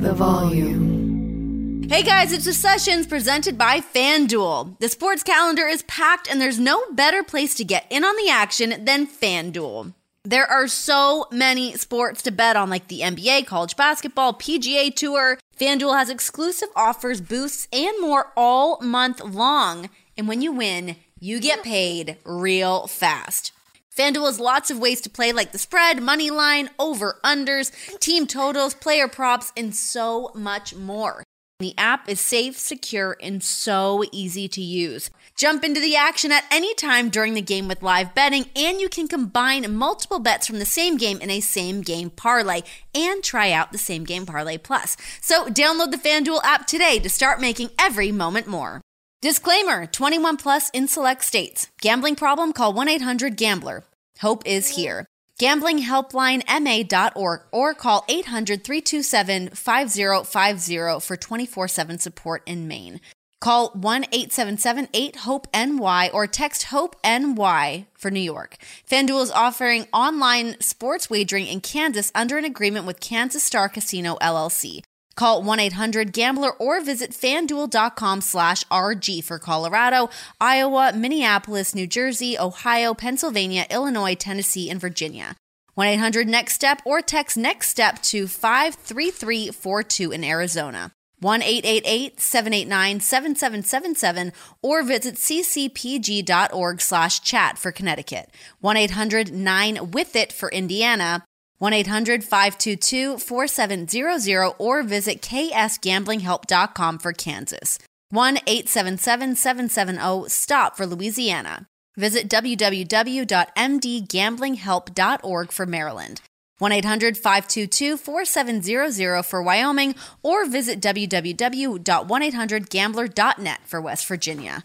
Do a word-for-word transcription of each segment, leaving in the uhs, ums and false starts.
the volume. Hey guys, it's the Sessions presented by FanDuel. The sports calendar is packed and there's no better place to get in on the action than FanDuel. There are so many sports to bet on, like the N B A, college basketball, P G A Tour. FanDuel has exclusive offers, boosts, and more all month long. And when you win, you get paid real fast. FanDuel has lots of ways to play, like the spread, money line, over-unders, team totals, player props, and so much more. The app is safe, secure, and so easy to use. Jump into the action at any time during the game with live betting, and you can combine multiple bets from the same game in a same-game parlay and try out the Same Game Parlay Plus. So download the FanDuel app today to start making every moment more. Disclaimer, twenty-one plus in select states. Gambling problem? Call one eight hundred gambler. Hope is here. Gambling Helpline M A dot org or call eight hundred, three two seven, five zero five zero for twenty-four seven support in Maine. Call one eight seven seven, eight, HOPE N Y or text HOPE-N-Y for New York. FanDuel is offering online sports wagering in Kansas under an agreement with Kansas Star Casino, L L C. Call one eight hundred gambler or visit fanduel.com slash RG for Colorado, Iowa, Minneapolis, New Jersey, Ohio, Pennsylvania, Illinois, Tennessee, and Virginia. one eight hundred next step or text NEXTSTEP to five three three four two in Arizona. one eight eight eight, seven eight nine, seven seven seven seven or visit ccpg.org slash chat for Connecticut. one eight hundred nine with it for Indiana. one eight hundred, five two two, four seven zero zero or visit k s gambling help dot com for Kansas. one eight seven seven, seven seven zero, STOP for Louisiana. Visit w w w dot m d gambling help dot org for Maryland. one eight hundred, five two two, four seven zero zero for Wyoming or visit w w w dot one eight hundred gambler dot net for West Virginia.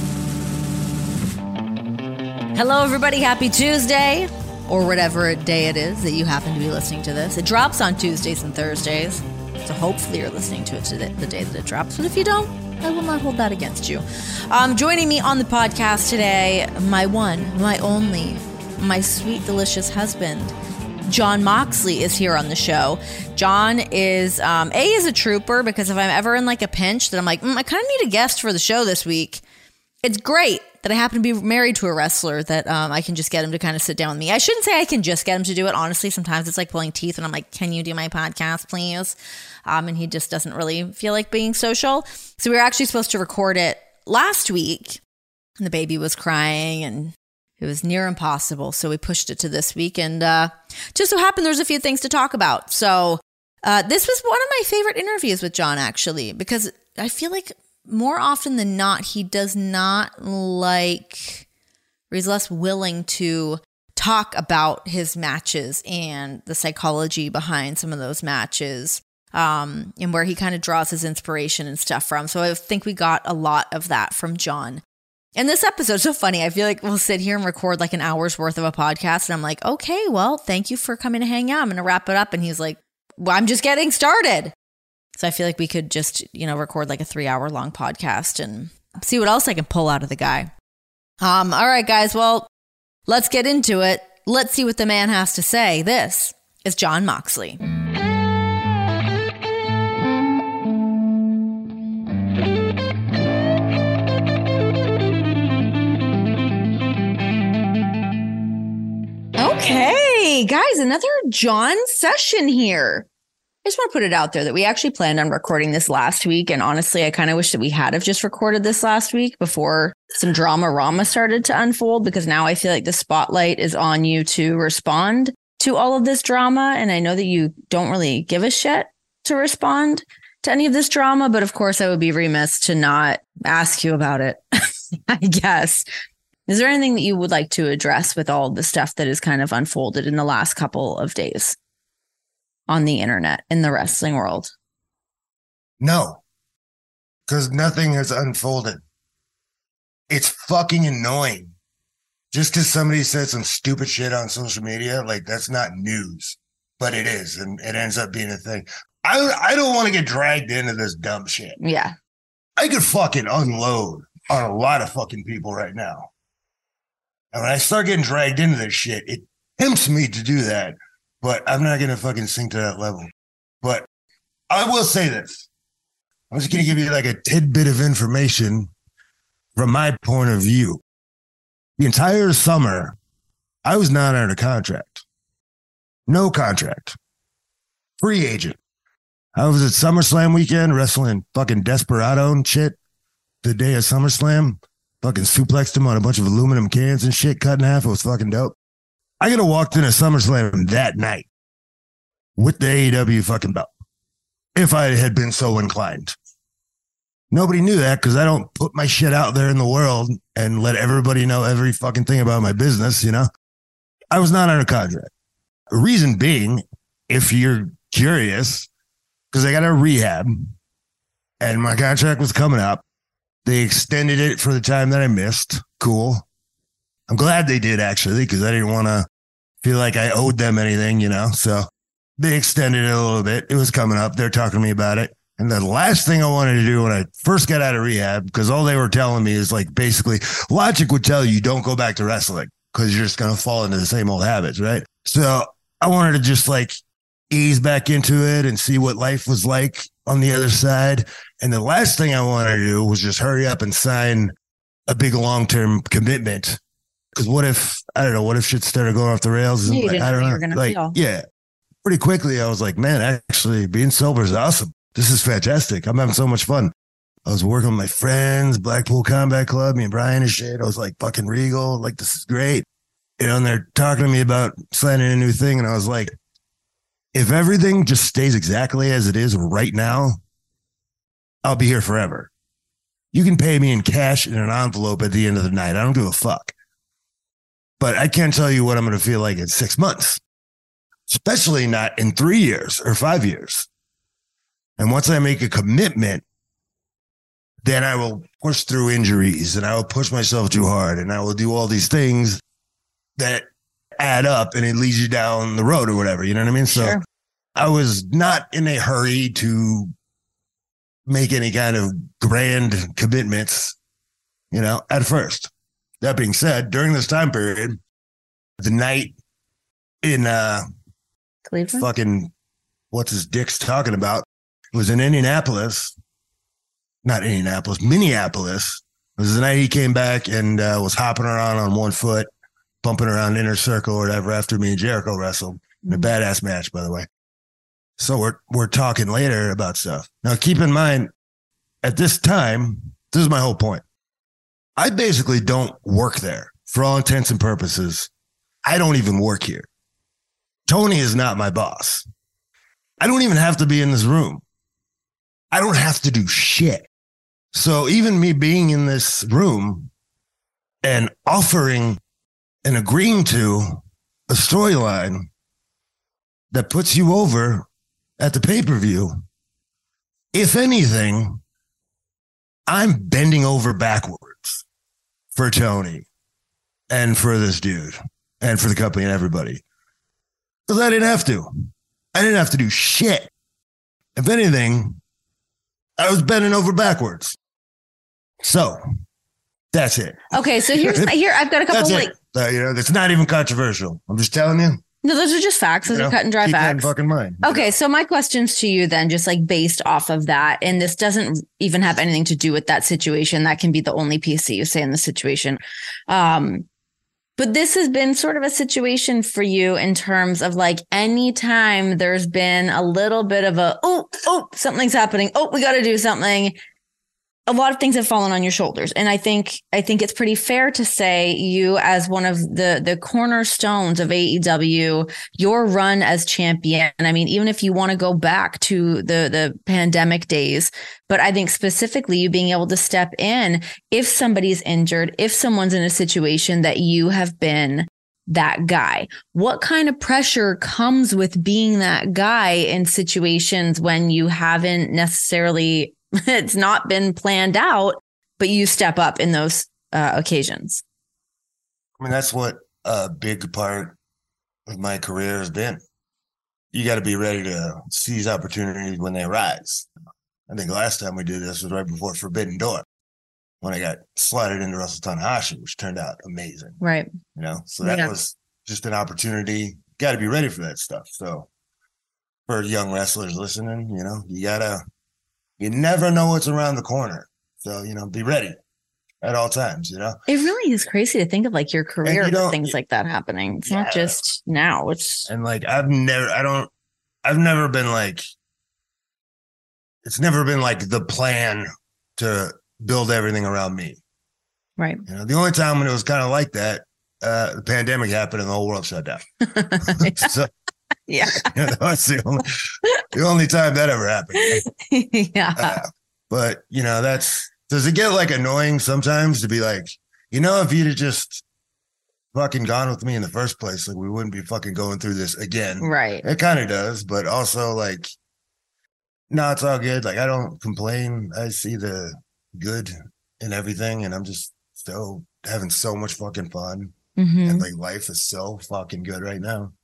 Hello everybody, happy Tuesday. Or whatever day it is that you happen to be listening to this. It drops on Tuesdays and Thursdays, so hopefully you're listening to it today, the day that it drops. But if you don't, I will not hold that against you. Um, joining me on the podcast today, my one, my only, my sweet, delicious husband, Jon Moxley, is here on the show. Jon is, um, A, is a trooper, because if I'm ever in like a pinch that I'm like, mm, I kind of need a guest for the show this week, it's great that I happen to be married to a wrestler that um, I can just get him to kind of sit down with me. I shouldn't say I can just get him to do it. Honestly, sometimes it's like pulling teeth and I'm like, can you do my podcast, please? Um, and he just doesn't really feel like being social. So we were actually supposed to record it last week and the baby was crying and it was near impossible. So we pushed it to this week and uh, just so happened there's a few things to talk about. So uh, this was one of my favorite interviews with Jon, actually, because I feel like more often than not, he does not like, or he's less willing to talk about his matches and the psychology behind some of those matches, um, and where he kind of draws his inspiration and stuff from. So I think we got a lot of that from Jon. And this episode's so funny. I feel like we'll sit here and record like an hour's worth of a podcast. And I'm like, okay, well, thank you for coming to hang out. I'm going to wrap it up. And he's like, well, I'm just getting started. So I feel like we could just, you know, record like a three hour long podcast and see what else I can pull out of the guy. Um, all right, guys. Well, let's get into it. Let's see what the man has to say. This is Jon Moxley. Okay, guys, another Jon session here. I just want to put it out there that we actually planned on recording this last week. And honestly, I kind of wish that we had have just recorded this last week before some drama-rama started to unfold, because now I feel like the spotlight is on you to respond to all of this drama. And I know that you don't really give a shit to respond to any of this drama. But of course, I would be remiss to not ask you about it, I guess. Is there anything that you would like to address with all the stuff that has kind of unfolded in the last couple of days on the internet, in the wrestling world? No, because nothing has unfolded. It's fucking annoying. Just because somebody said some stupid shit on social media, like, that's not news, but it is, and it ends up being a thing. I I don't want to get dragged into this dumb shit. Yeah. I could fucking unload on a lot of fucking people right now. And when I start getting dragged into this shit, it tempts me to do that. But I'm not going to fucking sink to that level. But I will say this. I'm just going to give you like a tidbit of information from my point of view. The entire summer, I was not under contract. No contract. Free agent. I was at SummerSlam weekend wrestling fucking Desperado and shit. The day of SummerSlam, fucking suplexed him on a bunch of aluminum cans and shit, cut in half. It was fucking dope. I could have walked into SummerSlam that night with the A E W fucking belt if I had been so inclined. Nobody knew that because I don't put my shit out there in the world and let everybody know every fucking thing about my business, you know? I was not under contract. Reason being, if you're curious, because I got a rehab and my contract was coming up. They extended it for the time that I missed. Cool. I'm glad they did, actually, because I didn't want to feel like I owed them anything, you know? So they extended it a little bit. It was coming up. They're talking to me about it. And the last thing I wanted to do when I first got out of rehab, because all they were telling me is like, basically, logic would tell you don't go back to wrestling because you're just going to fall into the same old habits, right? So I wanted to just like ease back into it and see what life was like on the other side. And the last thing I wanted to do was just hurry up and sign a big long-term commitment. Because what if, I don't know, what if shit started going off the rails? You And, didn't I know don't how you know. were gonna Like, feel. yeah, pretty quickly, I was like, man, actually being sober is awesome. This is fantastic. I'm having so much fun. I was working with my friends, Blackpool Combat Club, me and Brian and shit. I was like fucking Regal. Like, this is great. You know, and they're talking to me about signing a new thing. And I was like, if everything just stays exactly as it is right now, I'll be here forever. You can pay me in cash in an envelope at the end of the night. I don't give a fuck. But I can't tell you what I'm going to feel like in six months, especially not in three years or five years. And once I make a commitment, then I will push through injuries and I will push myself too hard and I will do all these things that add up and it leads you down the road or whatever. You know what I mean? So Sure. I was not in a hurry to make any kind of grand commitments, you know, at first. That being said, during this time period, the night in uh, Cleveland? fucking, what's his dick's talking about, it was in Indianapolis, not Indianapolis, Minneapolis. It was the night he came back and uh, was hopping around on one foot, bumping around Inner Circle or whatever after me and Jericho wrestled. In a badass match, by the way. So we're we're talking later about stuff. Now, keep in mind, at this time, this is my whole point. I basically don't work there for all intents and purposes. I don't even work here. Tony is not my boss. I don't even have to be in this room. I don't have to do shit. So even me being in this room and offering and agreeing to a storyline that puts you over at the pay-per-view, if anything, I'm bending over backwards for Tony and for this dude and for the company and everybody. Because I didn't have to. I didn't have to do shit. If anything, I was bending over backwards. So that's it. Okay, so here's my, here I've got a couple That's like it. Uh, you know, it's not even controversial. I'm just telling you. no, those are just facts. Those you are know, cut and dry keep that in facts. fucking mind. Okay, so my questions to you then, just like based off of that, and this doesn't even have anything to do with that situation. That can be the only piece that you say in the situation. Um, but this has been sort of a situation for you in terms of like anytime there's been a little bit of a, oh, oh, something's happening. Oh, we got to do something. A lot of things have fallen on your shoulders. And I think I think it's pretty fair to say you as one of the the cornerstones of A E W, your run as champion. I mean, even if you want to go back to the the pandemic days, but I think specifically you being able to step in if somebody's injured, if someone's in a situation that you have been that guy. What kind of pressure comes with being that guy in situations when you haven't necessarily it's not been planned out, but you step up in those uh, occasions? I mean, that's what a big part of my career has been. You got to be ready to seize opportunities when they arise. I think last time we did this was right before Forbidden Door, when I got slotted into Wrestle Tanahashi, which turned out amazing. Right. You know, so that Yeah. was just an opportunity. Got to be ready for that stuff. So for young wrestlers listening, you know, you gotta, you never know what's around the corner. So, you know, be ready at all times, you know? It really is crazy to think of like your career, you with things like that happening. It's Yeah. not just now. It's And like, I've never, I don't, I've never been like, it's never been like the plan to build everything around me. right. You know, the only time when it was kind of like that, uh, the pandemic happened and the whole world shut down. So, Yeah. you know, that's the only, the only time that ever happened. Yeah. Uh, but you know, that's, does it get like annoying sometimes to be like, you know, if you'd have just fucking gone with me in the first place, like we wouldn't be fucking going through this again. Right. It kind of does, but also like, no, it's all good. Like I don't complain. I see the good in everything, and I'm just so having so much fucking fun. Mhm. And like life is so fucking good right now.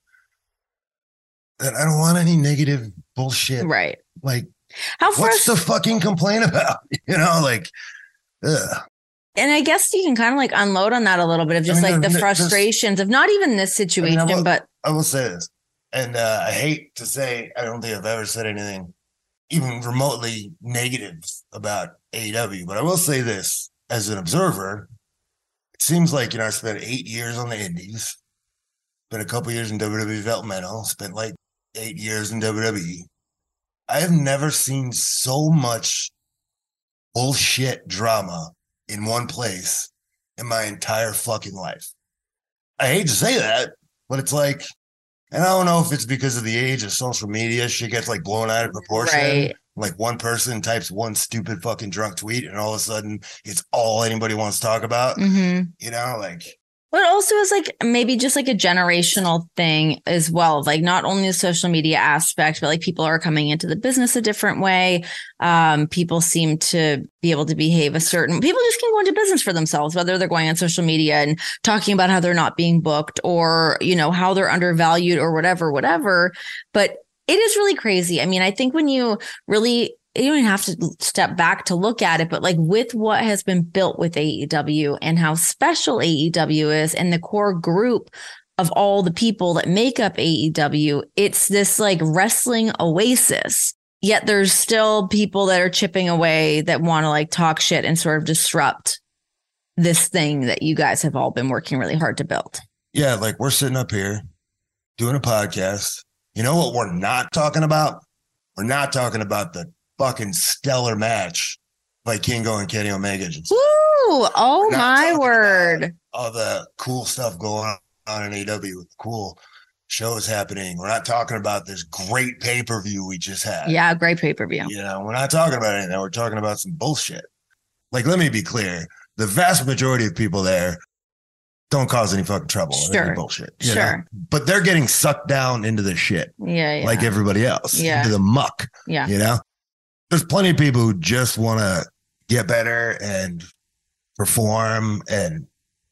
And I don't want any negative bullshit. Right. Like, How what's frust- the fucking complain about? You know, like, ugh. And I guess you can kind of like unload on that a little bit of just I mean, like the there's- frustrations of not even this situation, I will- but I will say this, and uh, I hate to say, I don't think I've ever said anything even remotely negative about A E W, but I will say this as an observer. It seems like, you know, I spent eight years on the indies, spent a couple years in W W E developmental, spent like eight years in W W E. I have never seen so much bullshit drama in one place in my entire fucking life. I hate to say that, but it's like, and I don't know if it's because of the age of social media, shit gets like blown out of proportion. Right. Like one person types one stupid fucking drunk tweet and all of a sudden it's all anybody wants to talk about. Mhm. You know, like, But also is like maybe just like a generational thing as well. Like not only the social media aspect, but like people are coming into the business a different way. Um, people seem to be able to behave a certain, people just can go into business for themselves, whether they're going on social media and talking about how they're not being booked or, you know, how they're undervalued or whatever, whatever. But it is really crazy. I mean, I think when you really, you don't even have to step back to look at it, but like with what has been built with A E W and how special A E W is and the core group of all the people that make up A E W, it's this like wrestling oasis. Yet there's still people that are chipping away that want to like talk shit and sort of disrupt this thing that you guys have all been working really hard to build. yeah, like we're sitting up here doing a podcast. You know what we're not talking about? We're not talking about the fucking stellar match by Kingo and Kenny Omega. Just Woo! Oh We're not my talking word. about all the cool stuff going on in A E W with cool shows happening. We're not talking about this great pay-per-view we just had. Yeah, great pay-per-view. You know, we're not talking about anything. We're talking about some bullshit. Like, let me be clear. The vast majority of people there don't cause any fucking trouble. or Sure. any bullshit. you Sure. know? But they're getting sucked down into the shit Yeah, yeah. like everybody else. Yeah. Into the muck. yeah. You know? There's plenty of people who just want to get better and perform and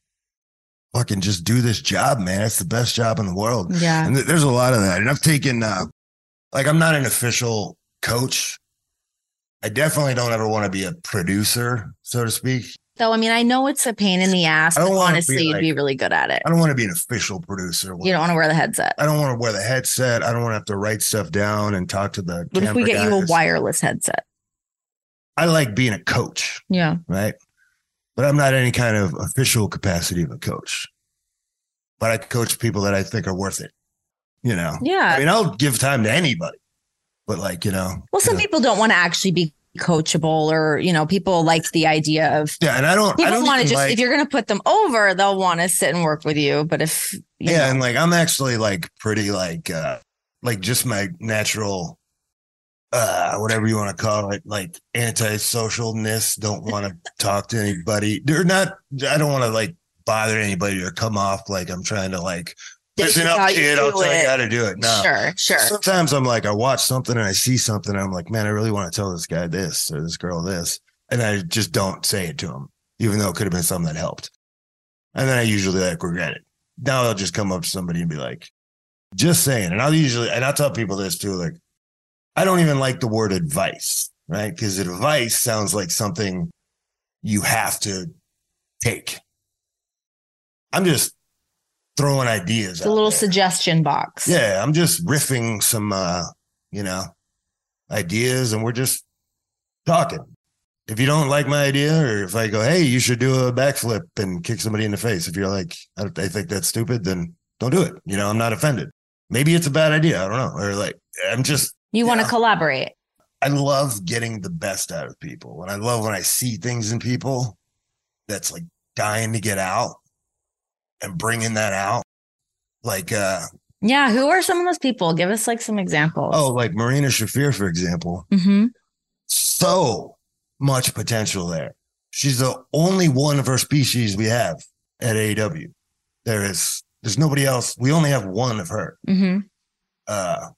fucking just do this job, man. It's the best job in the world. Yeah. And th- there's a lot of that. And I've taken, uh, like, I'm not an official coach. I definitely don't ever want to be a producer, so to speak. So, I mean, I know it's a pain in the ass. I don't but wanna be honestly, you'd like- be really good at it. I don't want to be an official producer. You don't want to wear the headset. I don't want to wear the headset. I don't want to have to write stuff down and talk to the What if we camera get you a guys. wireless headset? I like being a coach, Yeah. right? But I'm not any kind of official capacity of a coach. But I coach people that I think are worth it. You know? Yeah. I mean, I'll give time to anybody. But like, you know. Well, some you know, people don't want to actually be coachable, or, you know, people like the idea of Yeah, and I don't I people don't want to even just, like, if you're going to put them over, they'll want to sit and work with you. But if, you yeah, know, and like I'm actually like pretty like uh like just my natural uh whatever you want to call it, like antisocialness, don't want to talk to anybody. They're not I don't want to like bother anybody or come off like I'm trying to like This listen is up, how you kid, I'll do tell you it. how to do it. No. sure, sure. Sometimes I'm like, I watch something and I see something and I'm like, man, I really want to tell this guy this or this girl this. And I just don't say it to him, even though it could have been something that helped. And then I usually like regret it. Now I'll just come up to somebody and be like, just saying. And I'll usually, and I'll tell people this too, like, I don't even like the word advice, right? Because advice sounds like something you have to take. I'm just throwing ideas It's a out little there. suggestion box. Yeah, I'm just riffing some, uh, you know, ideas, and we're just talking. If you don't like my idea, or if I go, hey, you should do a backflip and kick somebody in the face, if you're like, I, I think that's stupid, then don't do it. You know, I'm not offended. Maybe it's a bad idea. I don't know. Or like, I'm just. You want to know, collaborate. I love getting the best out of people. And I love when I see things in people that's like dying to get out and bringing that out. Like, uh, yeah. Who are some of those people? Give us like some examples. Oh, like Marina Shafir, for example. Mm-hmm. So much potential there. She's the only one of her species we have at A E W. There is, there's nobody else. We only have one of her. Mm-hmm. Uh,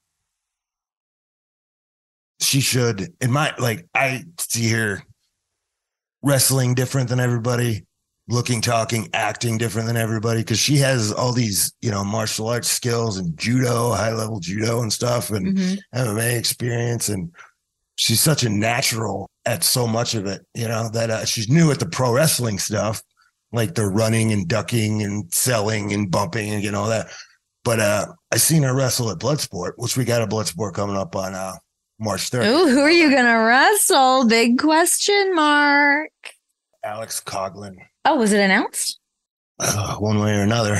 she should, in my, like, I see her wrestling different than everybody, looking, talking, acting different than everybody, because she has all these, you know, martial arts skills and judo, high level judo and stuff, and Mm-hmm. M M A experience. And she's such a natural at so much of it, you know, that uh, she's new at the pro wrestling stuff, like the running and ducking and selling and bumping and you know all that. But uh, I seen her wrestle at Bloodsport, which we got a Bloodsport coming up on uh, March third. Ooh, who are you going to wrestle? Big question mark. Alex Coughlin. Oh, was it announced? Uh, one way or another.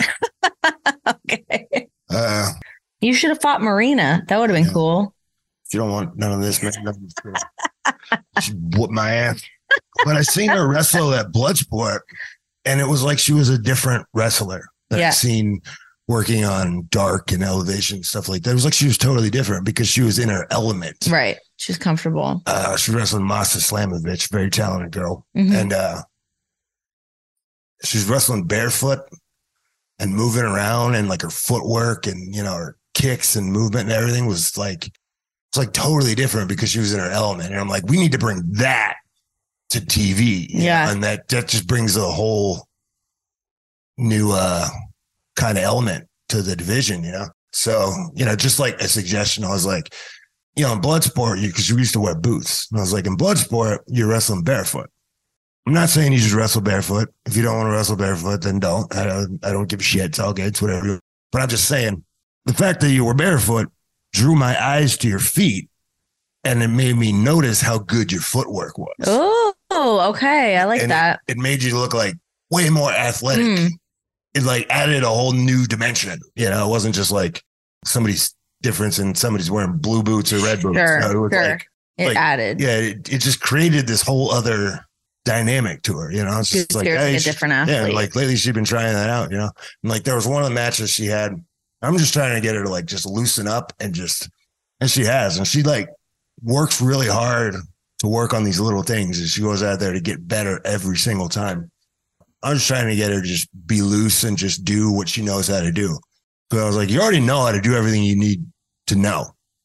Okay. Uh, You should have fought Marina. That would have been Yeah. cool. if you don't want none of this, man, she whooped my ass. But I seen her wrestle at Bloodsport, and it was like she was a different wrestler that Yeah. I've seen working on dark and elevation stuff like that. It was like she was totally different because she was in her element. Right. She's comfortable. Uh, she wrestled Masa Slamovich, very talented girl. Mhm. And uh, she's wrestling barefoot and moving around, and like her footwork and, you know, her kicks and movement and everything was like, it's like totally different because she was in her element. And I'm like, we need to bring that to T V. you Yeah. know? And that, that just brings a whole new uh, kind of element to the division, you know? So, you know, just like a suggestion, I was like, you know, in Bloodsport, you, because you used to wear boots. And I was like, in Bloodsport, you're wrestling barefoot. I'm not saying you should wrestle barefoot. If you don't want to wrestle barefoot, then don't. I don't, I don't give a shit. It's all good. It's whatever. But I'm just saying, the fact that you were barefoot drew my eyes to your feet, and it made me notice how good your footwork was. Oh, okay. I like And that. It made you look like way more athletic. Mm. It like added a whole new dimension. You know, it wasn't just like somebody's difference and somebody's wearing blue boots or red boots. Sure, No, it was sure. like, It like, added. yeah, it, it just created this whole other dynamic to her. You know, it's She's just like, seriously hey, a she- different yeah, athlete. like lately she's been trying that out, you know, and like there was one of the matches she had. I'm just trying to get her to like just loosen up and just, and she has, and she like works really hard to work on these little things, and she goes out there to get better every single time. I'm just trying to get her to just be loose and just do what she knows how to do. So I was like, you already know how to do everything you need to know.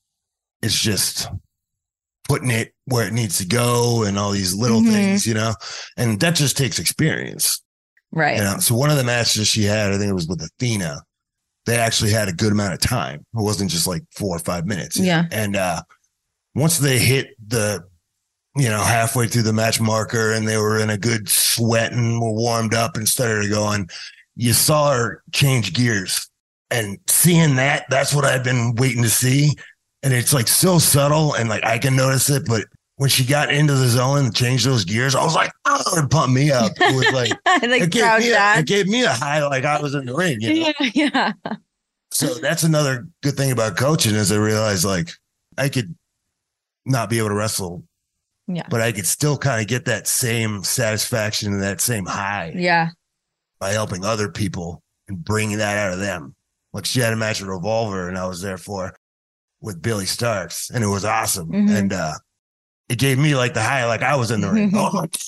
It's just putting it where it needs to go and all these little Mhm. things, you know, and that just takes experience. Right. You know? So one of the matches she had, I think it was with Athena, they actually had a good amount of time. It wasn't just like four or five minutes. Yeah. And uh, once they hit the, you know, halfway through the match marker and they were in a good sweat and were warmed up and started going, you saw her change gears. And seeing that, that's what I've been waiting to see. And it's like so subtle and like I can notice it. But when she got into the zone and changed those gears, I was like, oh, it pumped me up. It was like, like it, gave proud me a, dad. it gave me a high like I was in the ring. You know? Yeah, yeah. So that's another good thing about coaching is I realized like I could not be able to wrestle, Yeah. but I could still kind of get that same satisfaction and that same high Yeah. by helping other people and bringing that out of them. Like she had a match with Revolver and I was there for with Billy Starks and it was awesome. Mhm. And uh, it gave me like the high, like I was in the ring. Oh,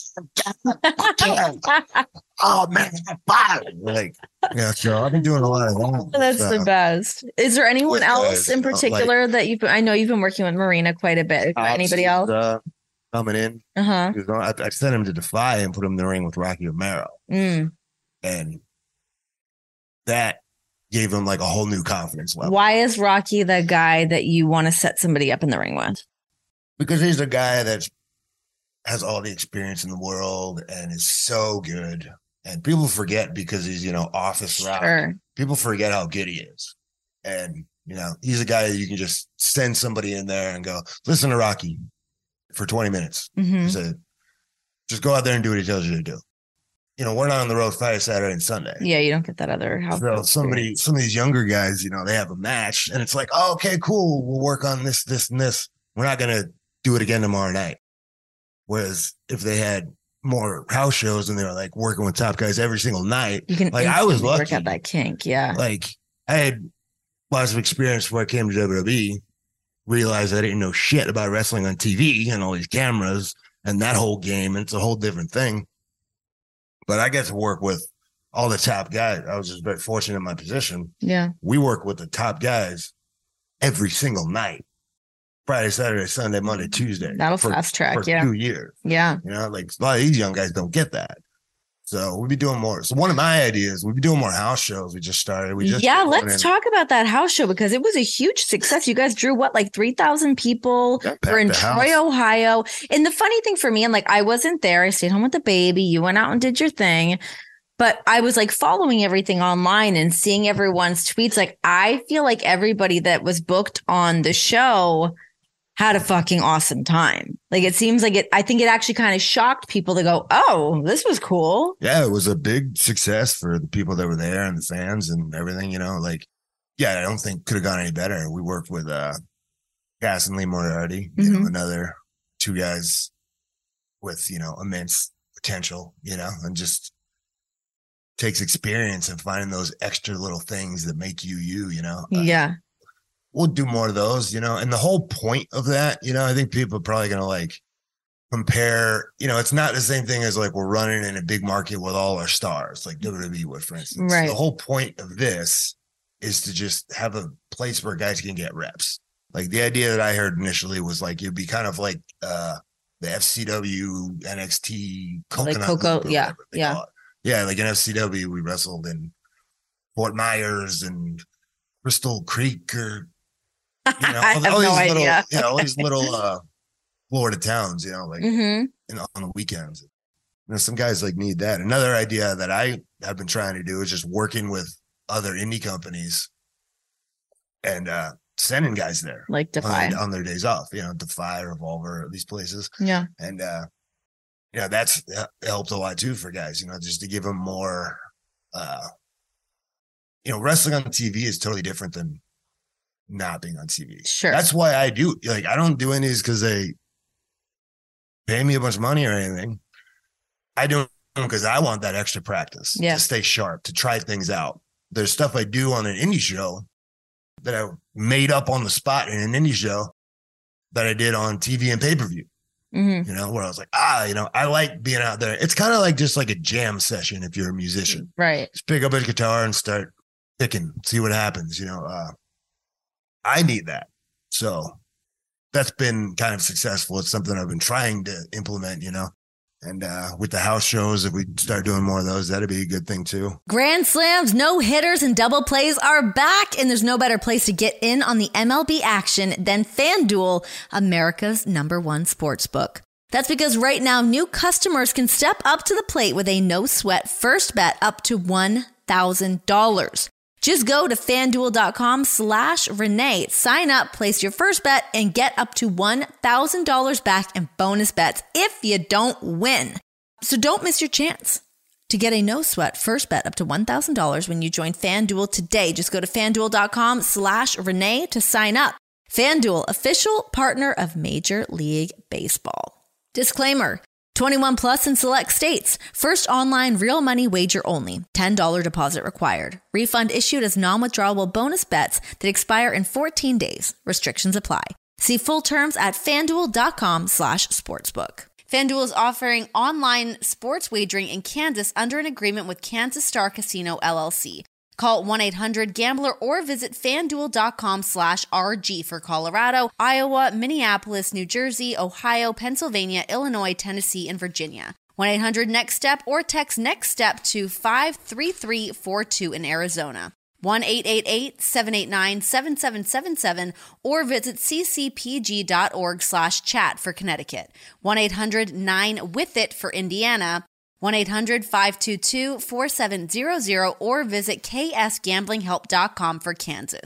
my God. Oh man, wow. Like, yeah, so I've been doing a lot of that. That's So, the best. Is there anyone Yeah, else in uh, like- particular that you've? I know you've been working with Marina quite a bit. Is there Ops anybody is, else? uh, coming in? Uh huh. He was going- I, I sent him to Defy and put him in the ring with Rocky Romero, Mm. and that gave him like a whole new confidence level. Why is Rocky the guy that you want to set somebody up in the ring with? Because he's a guy that has all the experience in the world and is so good. And people forget because he's, you know, office rock. Sure. People forget how good he is. And You know, he's a guy that you can just send somebody in there and go, listen to Rocky for twenty minutes. Mhm. Just, just go out there and do what he tells you to do. You know, we're not on the road Friday, Saturday, and Sunday. Yeah, you don't get that other house. So somebody, some of these younger guys, you know, they have a match and it's like, oh, okay, cool. We'll work on this, this, and this. We're not going to do it again tomorrow night. Whereas if they had more house shows and they were like working with top guys every single night, You can like I was instantly work lucky. out that kink. Yeah. Like I had lots of experience before I came to W W E, realized I didn't know shit about wrestling on T V and all these cameras and that whole game. And it's a whole different thing. But I get to work with all the top guys. I was just very fortunate in my position. Yeah. We work with the top guys every single night. Friday, Saturday, Sunday, Monday, Tuesday. That'll for, fast track. for Yeah. two years. Yeah. You know, like a lot of these young guys don't get that. So we'll be doing more. So one of my ideas, we'll be doing more house shows. We just started. We just yeah, did one let's in- talk about that house show because it was a huge success. You guys drew what, like three thousand people? Yeah, We're in packed the Troy, house. Ohio. And the funny thing for me, and like I wasn't there. I stayed home with the baby. You went out and did your thing. But I was like following everything online and seeing everyone's tweets. Like I feel like everybody that was booked on the show had a fucking awesome time. Like it seems like it, I think it actually kind of shocked people to go, oh, this was cool. Yeah, it was a big success for the people that were there and the fans and everything, you know, like, yeah, I don't think could have gone any better. We worked with uh Cass and Lee Moriarty, you know, Mhm. another two guys with, you know, immense potential, you know, and just takes experience and finding those extra little things that make you, you, you know. Uh, Yeah. we'll do more of those, you know, and the whole point of that, you know, I think people are probably going to like compare, you know, it's not the same thing as like we're running in a big market with all our stars, like W W E would, for instance. Right. The whole point of this is to just have a place where guys can get reps. Like the idea that I heard initially was like, it'd be kind of like uh, the F C W, N X T, Like Coconut Coco- Loop or yeah, whatever they yeah. call it. Yeah, like in F C W, we wrestled in Fort Myers and Crystal Creek or, you know, I all, have all no these little, idea. you know, all these little uh, Florida towns, you know, like Mm-hmm. you know, on the weekends. You know, some guys like need that. Another idea that I have been trying to do is just working with other indie companies and uh, sending guys there Like Defy. on, on their days off, you know, Defy, Revolver, these places. Yeah. And, uh, yeah, that's that helped a lot too for guys, you know, just to give them more, uh, you know, wrestling on T V is totally different than not being on T V. Sure. That's why I do, like, I don't do any of these because they pay me a bunch of money or anything. I do them because I want that extra practice Yeah. to stay sharp, to try things out. There's stuff I do on an indie show that I made up on the spot in an indie show that I did on T V and pay-per-view. Mm-hmm. You know, where I was like, ah, you know, I like being out there. It's kind of like just like a jam session if you're a musician. Right. Just pick up a guitar and start picking, see what happens. You know, uh, I need that. So that's been kind of successful. It's something I've been trying to implement, you know. And uh, with the house shows, if we start doing more of those, that'd be a good thing too. Grand slams, no hitters, and double plays are back, and there's no better place to get in on the M L B action than FanDuel, America's number one sports book. That's because right now, new customers can step up to the plate with a no-sweat first bet up to one thousand dollars. Just go to FanDuel.com slash Renee, sign up, place your first bet, and get up to one thousand dollars back in bonus bets if you don't win. So don't miss your chance to get a no-sweat first bet up to one thousand dollars when you join FanDuel today. Just go to FanDuel.com slash Renee to sign up. FanDuel, official partner of Major League Baseball. Disclaimer. twenty-one plus in select states. First online real money wager only. ten dollars deposit required. Refund issued as non-withdrawable bonus bets that expire in fourteen days. Restrictions apply. See full terms at FanDuel.com slash sportsbook. FanDuel is offering online sports wagering in Kansas under an agreement with Kansas Star Casino, L L C. Call one eight hundred gambler or visit FanDuel.com slash RG for Colorado, Iowa, Minneapolis, New Jersey, Ohio, Pennsylvania, Illinois, Tennessee, and Virginia. one eight hundred next step or text NEXTSTEP to five three three four two in Arizona. one eight eight eight seven eight nine seven seven seven seven or visit ccpg.org slash chat for Connecticut. one eight hundred nine with it for Indiana. one eight hundred five two two four seven zero zero or visit k s gambling help dot com for Kansas.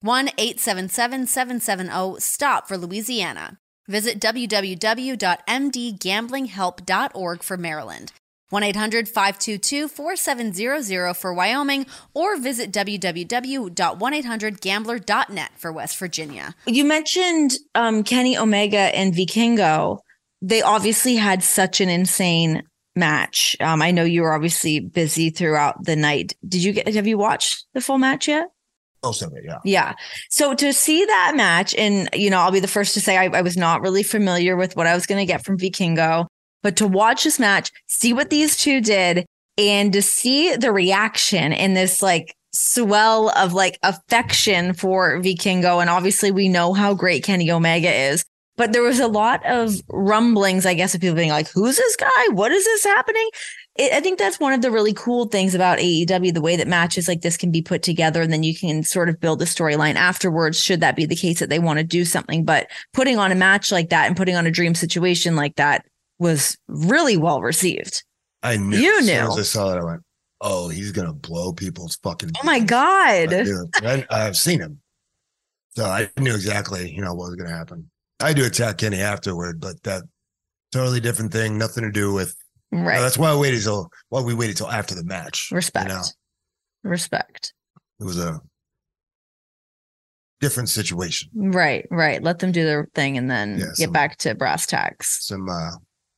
one eight seven seven, seven seven zero, STOP for Louisiana. Visit w w w dot m d gambling help dot org for Maryland, one eight hundred, five two two, four seven zero zero for Wyoming, or visit w w w dot one eight hundred gambler dot net for West Virginia. You mentioned um, Kenny Omega and Vikingo. They obviously had such an insane match. Um, I know you were obviously busy throughout the night. Did you get, have you watched the full match yet? Most of it, yeah. Yeah. So to see that match, and, you know, I'll be the first to say I, I was not really familiar with what I was going to get from Vikingo, but to watch this match, see what these two did, and to see the reaction and this like swell of like affection for Vikingo. And obviously we know how great Kenny Omega is, but there was a lot of rumblings, I guess, of people being like, who's this guy? What is this happening? It, I think that's one of the really cool things about A E W, the way that matches like this can be put together, and then you can sort of build a storyline afterwards, should that be the case that they want to do something. But putting on a match like that and putting on a dream situation like that was really well received. I knew. You as knew. As soon as I saw that, I went, oh, he's going to blow people's fucking. Oh my minds. God. I knew it. I, I've seen him. So I knew exactly, you know, what was going to happen. I do attack Kenny afterward, but that totally different thing. Nothing to do with. Right. You know, that's why I waited till, why we waited till after the match. Respect. You know? Respect. It was a different situation. Right. Right. Let them do their thing and then Yeah, get some- back to brass tacks. Some, uh,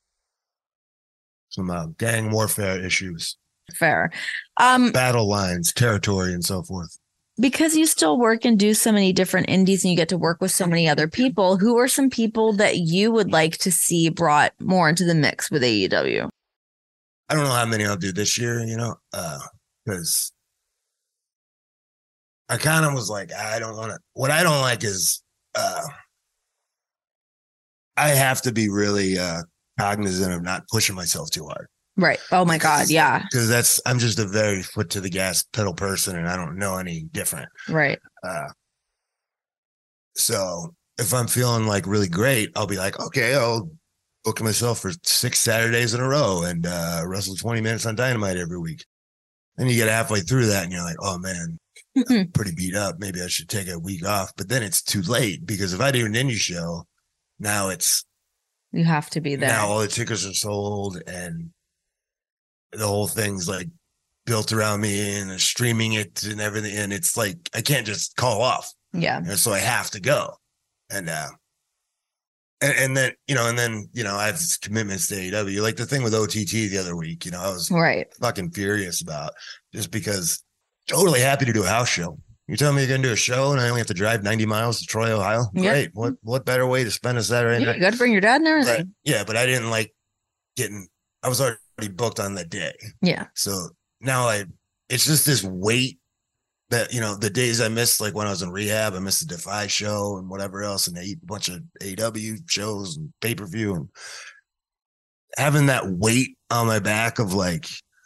some uh, gang warfare issues, Fair. Um, battle lines, territory, and so forth. because you still work and do so many different indies and you get to work with so many other people, who are some people that you would like to see brought more into the mix with A E W? I don't know how many I'll do this year, you know, because I kind of was like, I don't want to. What I don't like is uh, I have to be really uh, cognizant of not pushing myself too hard. Right. Oh my God. Yeah. Because that's, I'm just a very foot to the gas pedal person and I don't know any different. Right. Uh, so if I'm feeling like really great, I'll be like, okay, I'll book myself for six Saturdays in a row and uh, wrestle twenty minutes on Dynamite every week. Then you get halfway through that and you're like, oh man, I'm pretty beat up. Maybe I should take a week off. But then it's too late because if I do an indie show, now it's You have to be there. now all the tickets are sold and the whole thing's like built around me and they're streaming it and everything. And it's like, I can't just call off. Yeah. And so I have to go. And, uh, and, and then, you know, and then, you know, I have commitments to A E W, like the thing with O T T the other week, you know, I was Right. fucking furious about just because totally happy to do a house show. You tell me you're going to do a show and I only have to drive ninety miles to Troy, Ohio. Yeah. Great. What, what better way to spend a Saturday Yeah, night? you got to bring your dad and But, everything. yeah. But I didn't like getting, I was already booked on that day. Yeah. So now I, it's just this weight that, you know, the days I missed, like when I was in rehab, I missed the Defy show and whatever else, and a bunch of A E W shows and pay-per-view, and having that weight on my back of like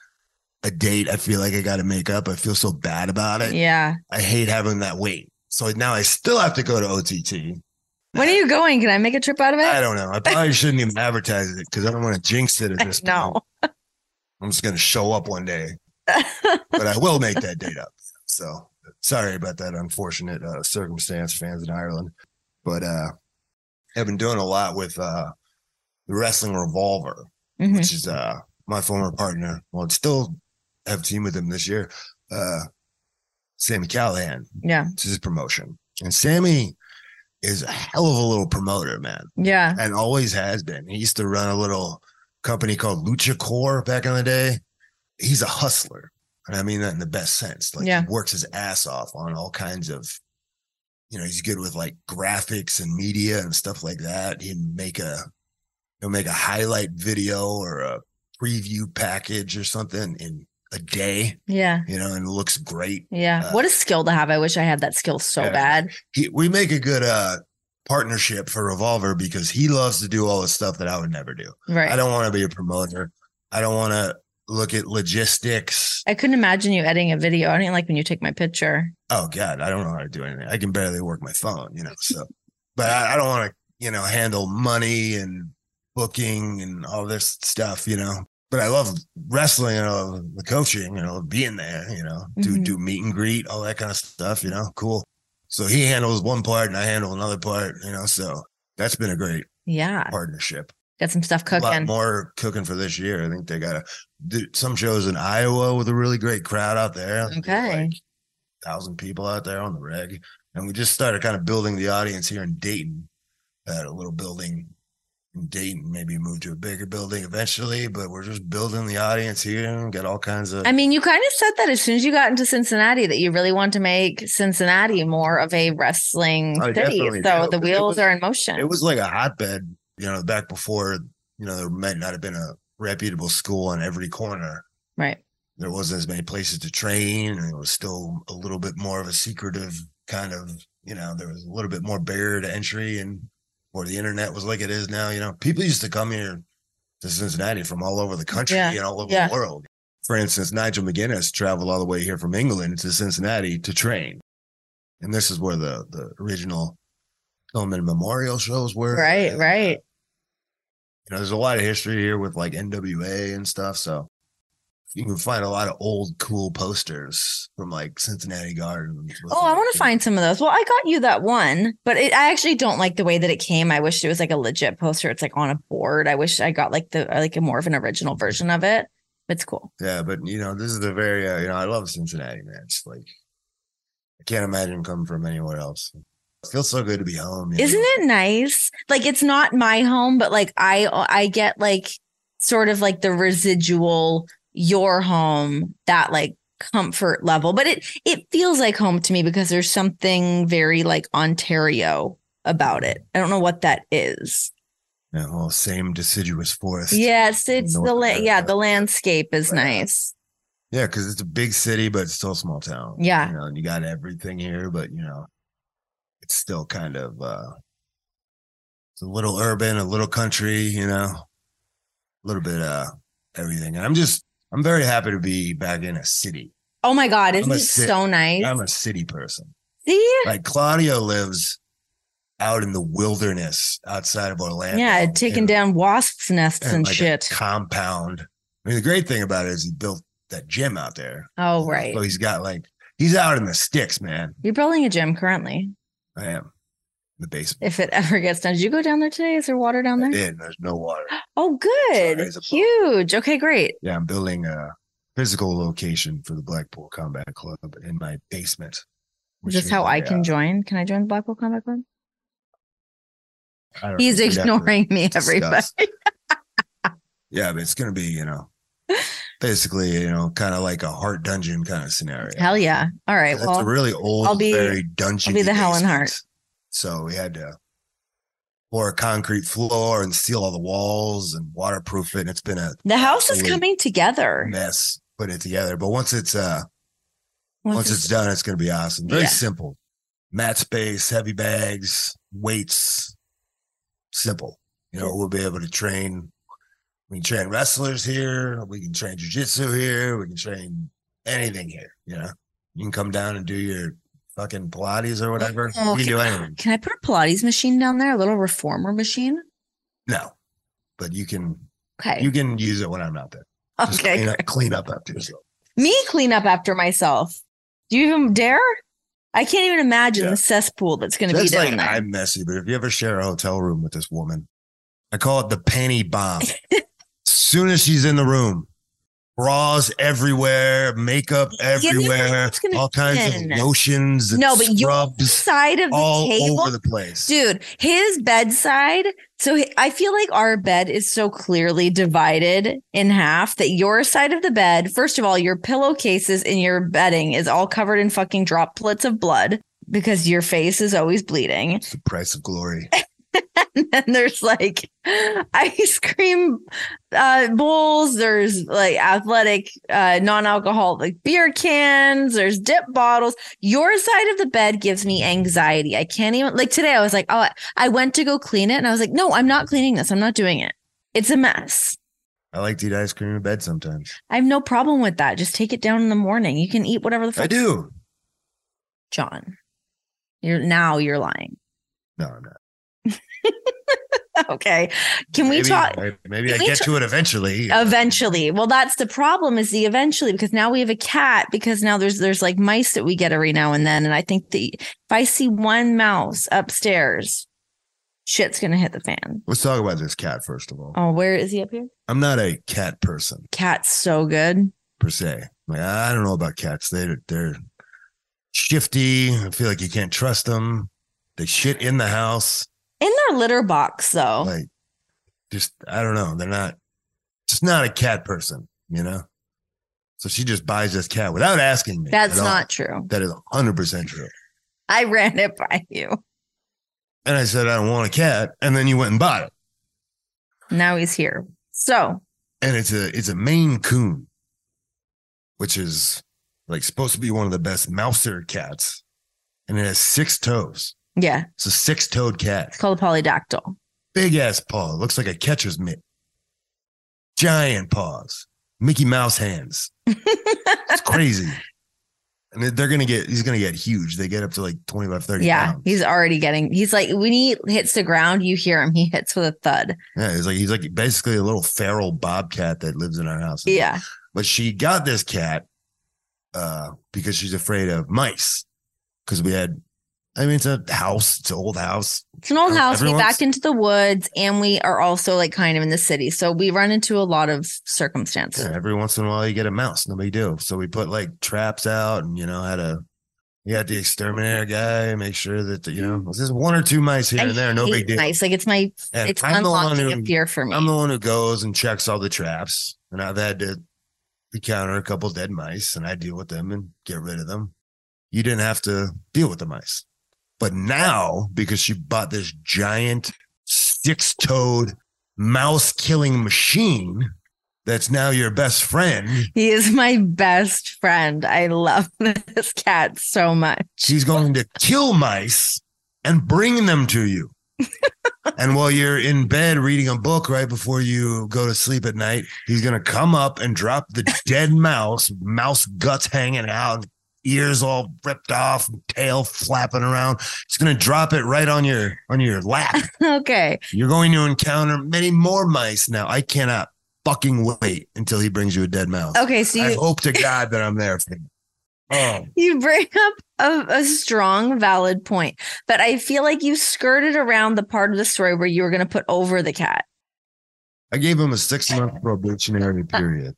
a date, I feel like I got to make up. I feel so bad about it. Yeah. I hate having that weight. So now I still have to go to O T T. When are you going? Can I make a trip out of it? I don't know. I probably shouldn't even advertise it because I don't want to jinx it at this point. No. I'm just going to show up one day, but I will make that date up. So sorry about that unfortunate uh, circumstance, fans in Ireland. But uh, I've been doing a lot with uh, the Wrestling Revolver, Mhm. which is uh, my former partner. Well, I'd still have a team with him this year. Uh, Sammy Callahan. Yeah. It's his promotion. And Sammy is a hell of a little promoter, man, Yeah. and always has been. He used to run a little company called Lucha Core back in the day. He's a hustler. And I mean that in the best sense. Like Yeah. he works his ass off on all kinds of, you know, he's good with like graphics and media and stuff like that. He'd make a, he'll make a highlight video or a preview package or something in a day, Yeah. you know, and it looks great. Yeah. Uh, What a skill to have. I wish I had that skill so Yeah. bad. He, we make a good uh, partnership for Revolver because he loves to do all the stuff that I would never do. Right. I don't want to be a promoter. I don't want to look at logistics. I couldn't imagine you editing a video. I didn't like when you take my picture. Oh God, I don't know how to do anything. I can barely work my phone, you know. So, but I, I don't want to, you know, handle money and booking and all this stuff, you know. But I love wrestling and I love the coaching, you know, being there, you know, do Mhm. do meet and greet, all that kind of stuff, you know. Cool. So he handles one part and I handle another part, you know, so that's been a great Yeah. partnership. Got some stuff A lot cooking. more cooking for this year. I think they got a, do some shows in Iowa with a really great crowd out there. Okay. Like thousand people out there on the reg. And we just started kind of building the audience here in Dayton at a little building in Dayton, maybe move to a bigger building eventually, but we're just building the audience here and get all kinds of. I mean, you kind of said that as soon as you got into Cincinnati that you really want to make Cincinnati more of a wrestling I city. definitely So do, the 'cause it wheels was- are in motion. It was like a hotbed, you know, back before, you know, there might not have been a reputable school on every corner. Right. There wasn't as many places to train, and it was still a little bit more of a secretive kind of, you know, there was a little bit more barrier to entry, and where the internet was like it is now, you know, people used to come here to Cincinnati from all over the country Yeah. and all over Yeah. the world. For instance, Nigel McGuinness traveled all the way here from England to Cincinnati to train. And this is where the, the original Tillman Memorial shows were. Right, And, right. You know, there's a lot of history here with like N W A and stuff. So you can find a lot of old, cool posters from like Cincinnati Gardens. with, Oh, I like, want to find some of those. Well, I got you that one, but it, I actually don't like the way that it came. I wish it was like a legit poster. It's like on a board. I wish I got like the like a more of an original version of it. It's cool. Yeah, but you know, this is a very, uh, you know, I love Cincinnati, man. It's like, I can't imagine coming from anywhere else. It feels so good to be home. you know? Isn't it nice? Like it's not my home, but like I I get like sort of like the residual your home, that like comfort level. But it it feels like home to me because there's something very like Ontario about it. I don't know what that is. Yeah, well, same deciduous forest. Yeah, it's it's North the la- America. yeah, the landscape is Right. nice. Yeah, because it's a big city, but it's still a small town. Yeah. You know, and you got everything here, but you know, it's still kind of uh it's a little urban, a little country, you know, a little bit uh everything. And I'm just I'm very happy to be back in a city. Oh my God, isn't a it ci- so nice? I'm a city person. See? Like Claudio lives out in the wilderness outside of Orlando. Yeah, taking in- down wasps' nests in and like a shit. compound. I mean, the great thing about it is he built that gym out there. Oh, right. So he's got like he's out in the sticks, man. You're building a gym currently. I am in the basement. If it ever gets done. Did you go down there today? Is there water down I there? did. There's no water. Oh, good. Sorry, it's a boat. Huge. Okay, great. Yeah, I'm building a physical location for the Blackpool Combat Club in my basement. Is which this how a, I can uh, join? Can I join the Blackpool Combat Club? I don't He's know, we'd have to ignoring me, everybody. discuss. Yeah, but it's gonna be, you know, basically, you know, kind of like a heart dungeon kind of scenario. Hell yeah. All right. That's Well, a really old, I'll be- very dungeon. I'll be the Helen Hart. So we had to pour a concrete floor and seal all the walls and waterproof it. And it's been a the house is absolute coming together. mess putting it together. But once it's uh Once once it's done, it's gonna be awesome. Very Yeah. simple. Mat space, heavy bags, weights, simple. You know, we'll be able to train. We can train wrestlers here. We can train jujitsu here. We can train anything here. You know, you can come down and do your fucking Pilates or whatever. Oh, you can do anything. Can I put a Pilates machine down there? A little reformer machine? No, but you can Okay. you can use it when I'm not there. Just okay. clean up, clean up after yourself. Me clean up after myself. Do you even dare? I can't even imagine Yeah. the cesspool that's going to be That's down like there. I'm messy, but if you ever share a hotel room with this woman, I call it the panty bomb. Soon as she's in the room, bras everywhere, makeup everywhere, what's gonna all kinds happen? of lotions and No, but your scrubs side of the all table, over the place. dude, his bedside. So he- I feel like our bed is so clearly divided in half that your side of the bed, first of all, your pillowcases in your bedding is all covered in fucking droplets of blood because your face is always bleeding. It's the price of glory. And then there's like ice cream uh, bowls. There's like athletic, uh, non-alcoholic beer cans. There's dip bottles. Your side of the bed gives me anxiety. I can't even like today. I was like, oh, I went to go clean it, and I was like, no, I'm not cleaning this. I'm not doing it. It's a mess. I like to eat ice cream in bed sometimes. I have no problem with that. Just take it down in the morning. You can eat whatever the fuck. I do. John. You're now you're lying. No, I'm not. Okay. Can we maybe, talk? I, maybe can I we get ta- to it eventually. Eventually. Well, that's the problem is the eventually because now we have a cat because now there's there's like mice that we get every now and then. And I think that if I see one mouse upstairs, shit's gonna hit the fan. Let's talk about this cat first of all. Oh, where is he up here? I'm not a cat person Cat's so good. per se. Like I don't know about cats. They they're shifty. I feel like you can't trust them. They shit in the house. In their litter box, though. Like just I don't know. They're not just not a cat person, you know? So she just buys this cat without asking me. That's at all. not true. That is one hundred percent true. I ran it by you. And I said, I don't want a cat. And then you went and bought it. Now he's here. So And it's a it's a Maine Coon, which is like supposed to be one of the best mouser cats. And it has six toes. yeah, It's a six-toed cat. it's called a polydactyl. Big ass paw. It looks like a catcher's mitt. Giant paws. Mickey Mouse hands. It's crazy. And they're going to get, he's going to get huge. They get up to like twenty-five, thirty Yeah, pounds. he's already getting. He's like when he hits the ground, you hear him. He hits with a thud. Yeah, he's like, he's like basically a little feral bobcat that lives in our house. Yeah, But she got this cat uh, because she's afraid of mice. Because we had, I mean, it's a house. It's an old house. it's an old Uh, house. We everyone's- backed into the woods, and we are also like kind of in the city, so we run into a lot of circumstances. Yeah, every once in a while you get a mouse. No big deal. So we put like traps out and, you know, had a, you got the exterminator guy, make sure that, the, you know, there's one or two mice here I and there. No hate big deal. mice. Like it's my. And It's I'm the one unlocking who- a fear for me. I'm the one who goes and checks all the traps. And I've had to encounter a couple dead mice and I deal with them and get rid of them. You didn't have to deal with the mice. But now, because she bought this giant six-toed mouse-killing machine that's now your best friend, He is my best friend. I love this cat so much. she's going to kill mice and bring them to you. And while you're in bed reading a book right before you go to sleep at night, he's going to come up and drop the dead mouse, mouse guts hanging out, ears all ripped off, tail flapping around. He's going to drop it right on your on your lap. Okay. You're going to encounter many more mice now. I cannot fucking wait until he brings you a dead mouse. Okay. So I you hope to God that I'm there for you. Oh, you bring up a, a strong, valid point, but I feel like you skirted around the part of the story where you were going to put over the cat. I gave him a six-month probationary period.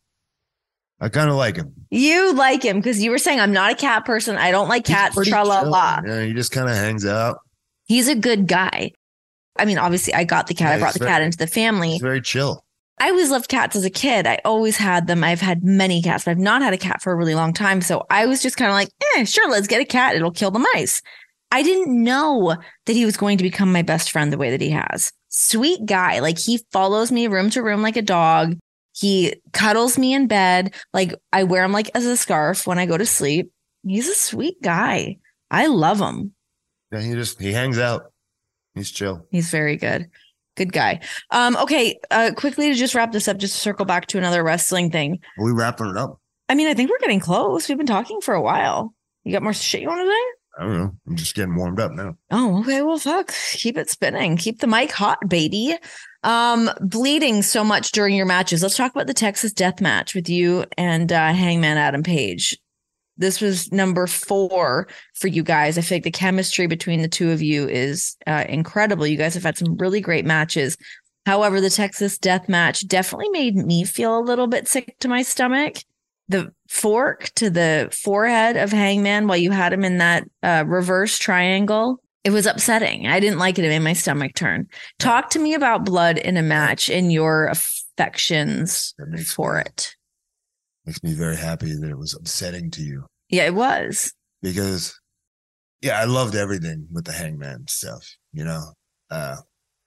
I kind of like him. You like him because you were saying I'm not a cat person. I don't like He's cats. pretty Tra la chill. la. Yeah, he just kind of hangs out. He's a good guy. I mean, obviously, I got the cat. Yeah, I brought he's the very- cat into the family. He's very chill. I always loved cats as a kid. I always had them. I've had many cats, but I've not had a cat for a really long time. So I was just kind of like, eh, sure, let's get a cat. It'll kill the mice. I didn't know that he was going to become my best friend the way that he has. Sweet guy. Like he follows me room to room like a dog. He cuddles me in bed. Like I wear him like as a scarf when I go to sleep. He's a sweet guy. I love him. Yeah, he just he hangs out. He's chill. He's very good. Good guy. Um, okay, uh, quickly to just wrap this up, just to circle back to another wrestling thing. Are we wrapping it up? I mean, I think we're getting close. We've been talking for a while. You got more shit you want to say? I don't know. I'm just getting warmed up now. Oh, okay. Well, fuck. Keep it spinning. Keep the mic hot, baby. Um, bleeding so much during your matches. Let's talk about the Texas Death Match with you and uh, Hangman Adam Page. This was number four for you guys. I feel like the chemistry between the two of you is uh, incredible. You guys have had some really great matches. However, the Texas Death Match definitely made me feel a little bit sick to my stomach. The fork to the forehead of Hangman while you had him in that uh, reverse triangle, it was upsetting. I didn't like it. It made my stomach turn. Talk to me about blood in a match and your affections That makes for me- it. Makes me very happy that it was upsetting to you Yeah, it was. because, yeah, I loved everything with the Hangman stuff. You know, uh,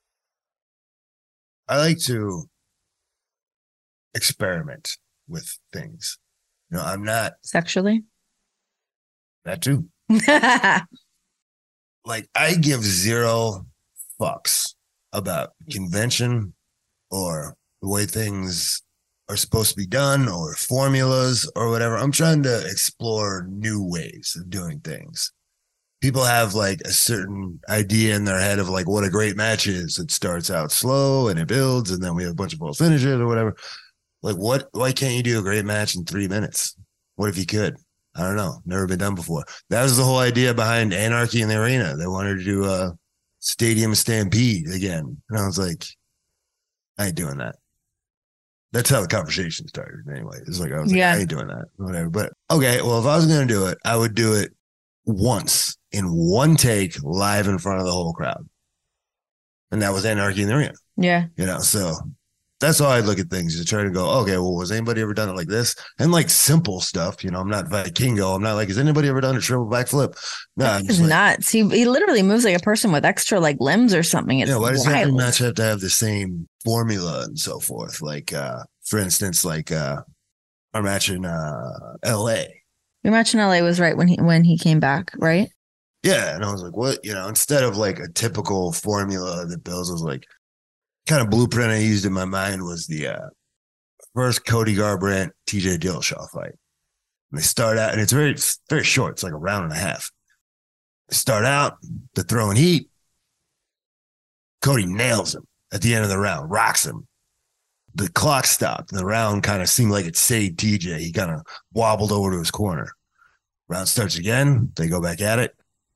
I like to experiment with things. You know, I'm not Sexually. that too. Like I give zero fucks about convention or the way things are supposed to be done or formulas or whatever. I'm trying to explore new ways of doing things. people have like a certain idea in their head of like what a great match is. It starts out slow and it builds, and then we have a bunch of false finishes or whatever. Like, what? Why can't you do a great match in three minutes? What if you could? I don't know. Never been done before. That was the whole idea behind Anarchy in the Arena. They wanted to do a Stadium Stampede again, and I was like, I ain't doing that. That's how the conversation started anyway. It's like, I was like, Yeah. I ain't doing that, whatever. But okay, well, if I was going to do it, I would do it once in one take live in front of the whole crowd. And that was Anarchy in the Arena, Yeah. you know? So that's how I look at things, to try to go, okay, well, was anybody ever done it like this? And like simple stuff, you know, I'm not Vikingo. I'm not like, has anybody ever done a triple backflip? No, I'm It's just like, nuts. He, he literally moves like a person with extra like limbs or something. It's yeah, why does every wild. match have to have the same formula and so forth? Like, uh, for instance, like uh, our match in uh, L A. Your match in L A was right when he when he came back, right? Yeah, and I was like, what? You know, instead of like a typical formula that Bills was like, kind of blueprint I used in my mind was the uh, first Cody Garbrandt T J Dillashaw fight. And they start out, and it's very it's very short. It's like a round and a half. They start out, they're throwing heat. Cody nails him at the end of the round, rocks him. The clock stopped, and the round kind of seemed like it saved T J. He kind of wobbled over to his corner. Round starts again. They go back at it.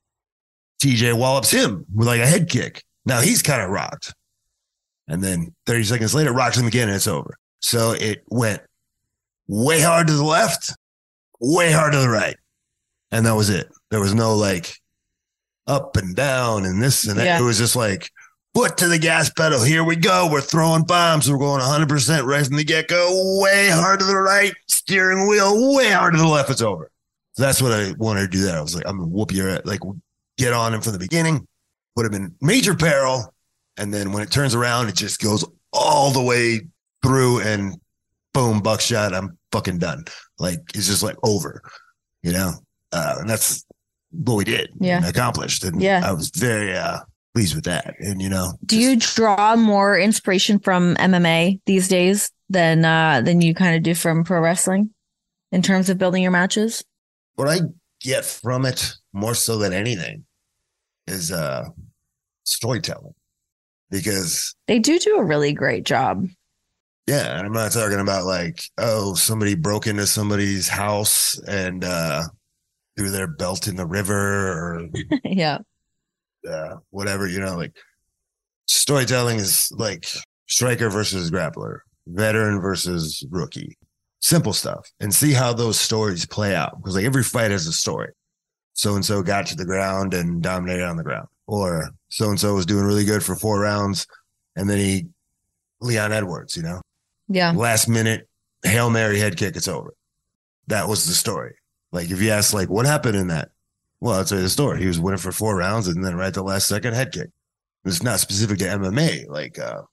T J wallops him with like a head kick. Now he's kind of rocked. And then thirty seconds later, rocks him again, and it's over. So it went way hard to the left, way hard to the right. And that was it. There was no like up and down and this and that. Yeah. It was just like, foot to the gas pedal. Here we go. We're throwing bombs. We're going one hundred percent right from the get-go. Way hard to the right. Steering wheel way hard to the left. It's over. So that's what I wanted to do there. I was like, I'm going to whoop your, like, get on him from the beginning, put him in major peril. And then when it turns around, it just goes all the way through and boom, buckshot. I'm fucking done. Like, it's just like over, you know? Uh, and that's what we did. Yeah. And accomplished. And Yeah. I was very, uh, pleased with that. And, you know, Do you draw more inspiration from M M A these days than uh, than you kind of do from pro wrestling in terms of building your matches? what I get from it more so than anything is uh, storytelling, because They do do a really great job. yeah, and I'm not talking about like, oh, somebody broke into somebody's house and uh, threw their belt in the river or Yeah. uh, whatever, you know, like storytelling is like striker versus grappler, veteran versus rookie, simple stuff, and see how those stories play out. Because like every fight has a story. So-and-so got to the ground and dominated on the ground, or so-and-so was doing really good for four rounds. And then he, Leon Edwards, you know, Yeah. last minute Hail Mary head kick, it's over. That was the story. Like if you ask like what happened in that, well, I'll tell you the story. He was winning for four rounds and then right at the last second head kick. It's not specific to M M A, like uh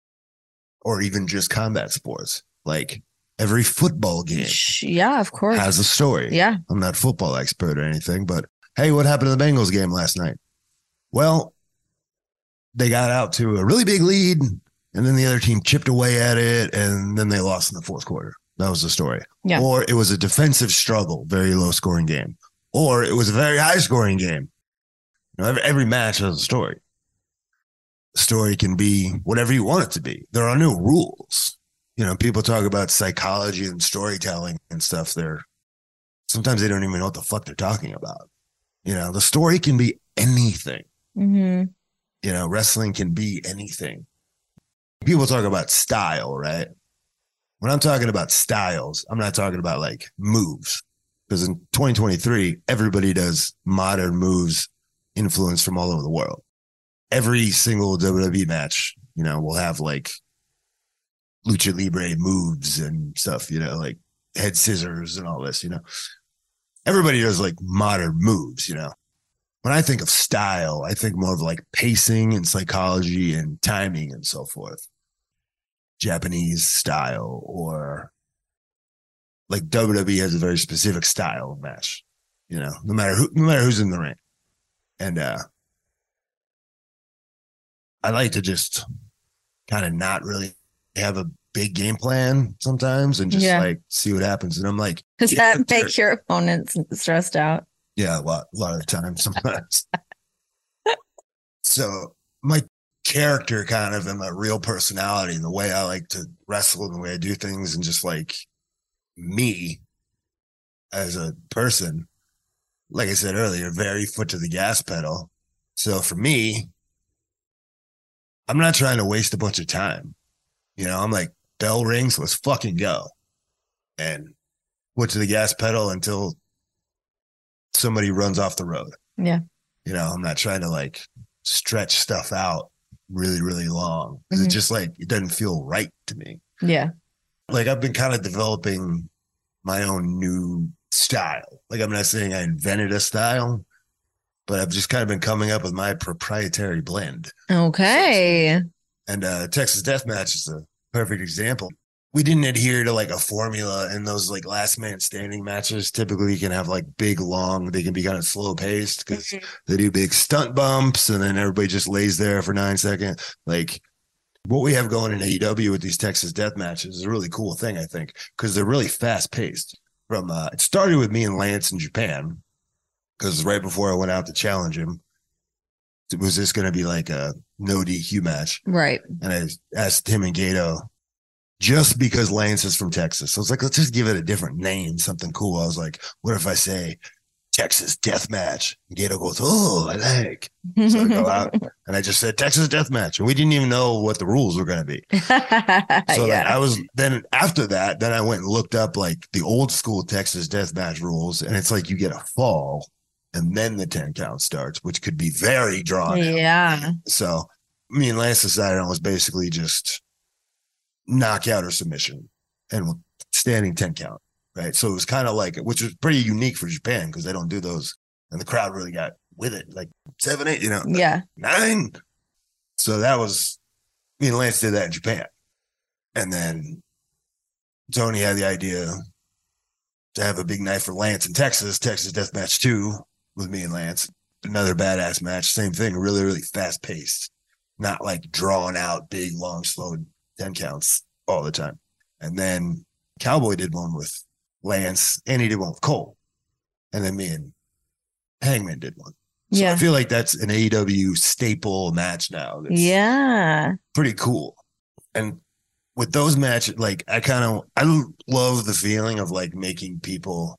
or even just combat sports. Like every football game Sh- Yeah, of course. has a story. Yeah. I'm not a football expert or anything, but hey, what happened to the Bengals game last night? Well, they got out to a really big lead, and then the other team chipped away at it, and then they lost in the fourth quarter. That was the story. Yeah. Or it was a defensive struggle, very low scoring game. Or it was a very high scoring game. You know, every, every match has a story. The story can be whatever you want it to be. There are no rules. You know, people talk about psychology and storytelling and stuff. They're sometimes they don't even know what the fuck they're talking about. You know, the story can be anything. Mm-hmm. You know, wrestling can be anything. People talk about style, right? When I'm talking about styles, I'm not talking about like moves. Because in twenty twenty-three, everybody does modern moves influenced from all over the world. Every single W W E match, you know, will have like lucha libre moves and stuff, you know, like head scissors and all this, you know. Everybody does like modern moves, you know. When I think of style, I think more of like pacing and psychology and timing and so forth. Japanese style, or like W W E has a very specific style of match, you know, no matter who, no matter who's in the ring. And uh, I like to just kind of not really have a big game plan sometimes and just Yeah. like see what happens. And I'm like, Does yeah, that make your opponents stressed out? Yeah, a lot, a lot of the time sometimes. So my character kind of and my real personality, the way I like to wrestle and the way I do things and just like me as a person, like I said earlier, very foot to the gas pedal. So for me, I'm not trying to waste a bunch of time. You know, I'm like, bell rings, let's fucking go. And foot to the gas pedal until somebody runs off the road. Yeah. You know, I'm not trying to like stretch stuff out really, really long. Mhm. It's just like, it doesn't feel right to me. Yeah. Like I've been kind of developing my own new style. Like I'm not saying I invented a style, but I've just kind of been coming up with my proprietary blend. Okay. And uh, Texas Deathmatch is a perfect example. We didn't adhere to like a formula in those like last man standing matches. Typically you can have like big, long, they can be kind of slow paced because Mhm. they do big stunt bumps and then everybody just lays there for nine seconds. Like what we have going in A E W with these Texas death matches is a really cool thing, I think, because they're really fast paced. From uh, it started with me and Lance in Japan, because right before I went out to challenge him, it was just going to be like a no D Q match. Right. And I asked him and Gato, just because Lance is from Texas. So I was like, let's just give it a different name, something cool. I was like, what if I say Texas Death Match? And Gato goes, oh, I like. So I go out and I just said Texas Death Match. And we didn't even know what the rules were going to be. So yeah. like, I was then after that, then I went and looked up like the old school Texas Death Match rules. And it's like you get a fall and then the ten count starts, which could be very drawn out. Yeah. So me and Lance decided on was basically just knockout or submission and standing ten count. Right. So it was kind of like, which was pretty unique for Japan because they don't do those. And the crowd really got with it, like seven, eight, you know, like Yeah. nine. So that was, me and Lance did that in Japan. And then Tony had the idea to have a big night for Lance in Texas, Texas Death Match two with me and Lance. Another badass match, same thing, really, really fast paced, not like drawn out, big, long, slow ten counts all the time. And then Cowboy did one with Lance and he did one with Cole. And then me and Hangman did one. So Yeah. I feel like that's an A E W staple match now. That's Yeah. pretty cool. And with those matches, like I kind of, I love the feeling of like making people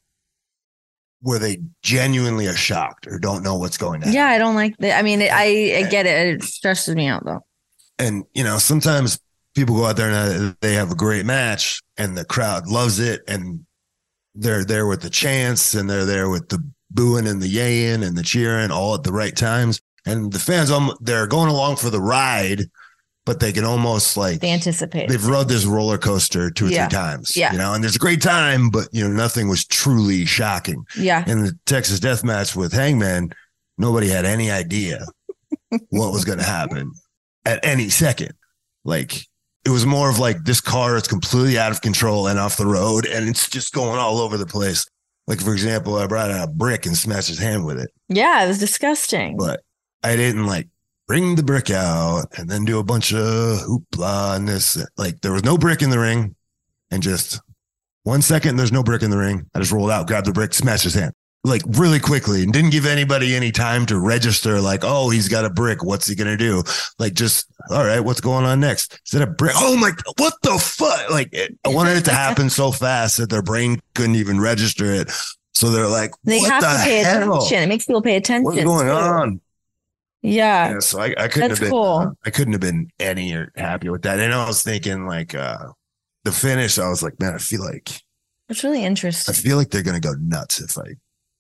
where they genuinely are shocked or don't know what's going on. Yeah. I don't like that. I mean, it, I, I get it. It stresses me out though. And, you know, sometimes people go out there and they have a great match and the crowd loves it and they're there with the chants and they're there with the booing and the yaying and the cheering all at the right times. And the fans, they're going along for the ride, but they can almost like They anticipate. they've rode this roller coaster two or Yeah. three times, Yeah. you know, and there's a great time, but you know, nothing was truly shocking. Yeah. In the Texas Death Match with Hangman, nobody had any idea what was going to happen at any second. Like it was more of like this car is completely out of control and off the road and it's just going all over the place. Like, for example, I brought out a brick and smashed his hand with it, Yeah. It was disgusting. but I didn't like bring the brick out and then do a bunch of hoopla and this. Like there was no brick in the ring and just one second, there's no brick in the ring. I just rolled out, grabbed the brick, smashed his hand like really quickly and didn't give anybody any time to register. Like, oh, he's got a brick. What's he going to do? Like, just, all right, what's going on next? Is it a brick? Oh my, what the fuck? Like it, I wanted it to happen so fast that their brain couldn't even register it. So they're like, They what have the to pay hell? attention. It makes people pay attention. What's going too. on? Yeah. Yeah, so I, I couldn't That's have been cool. I couldn't have been any or happy with that. And I was thinking like uh the finish, I was like, man, I feel like It's really I interesting. feel like they're gonna go nuts if I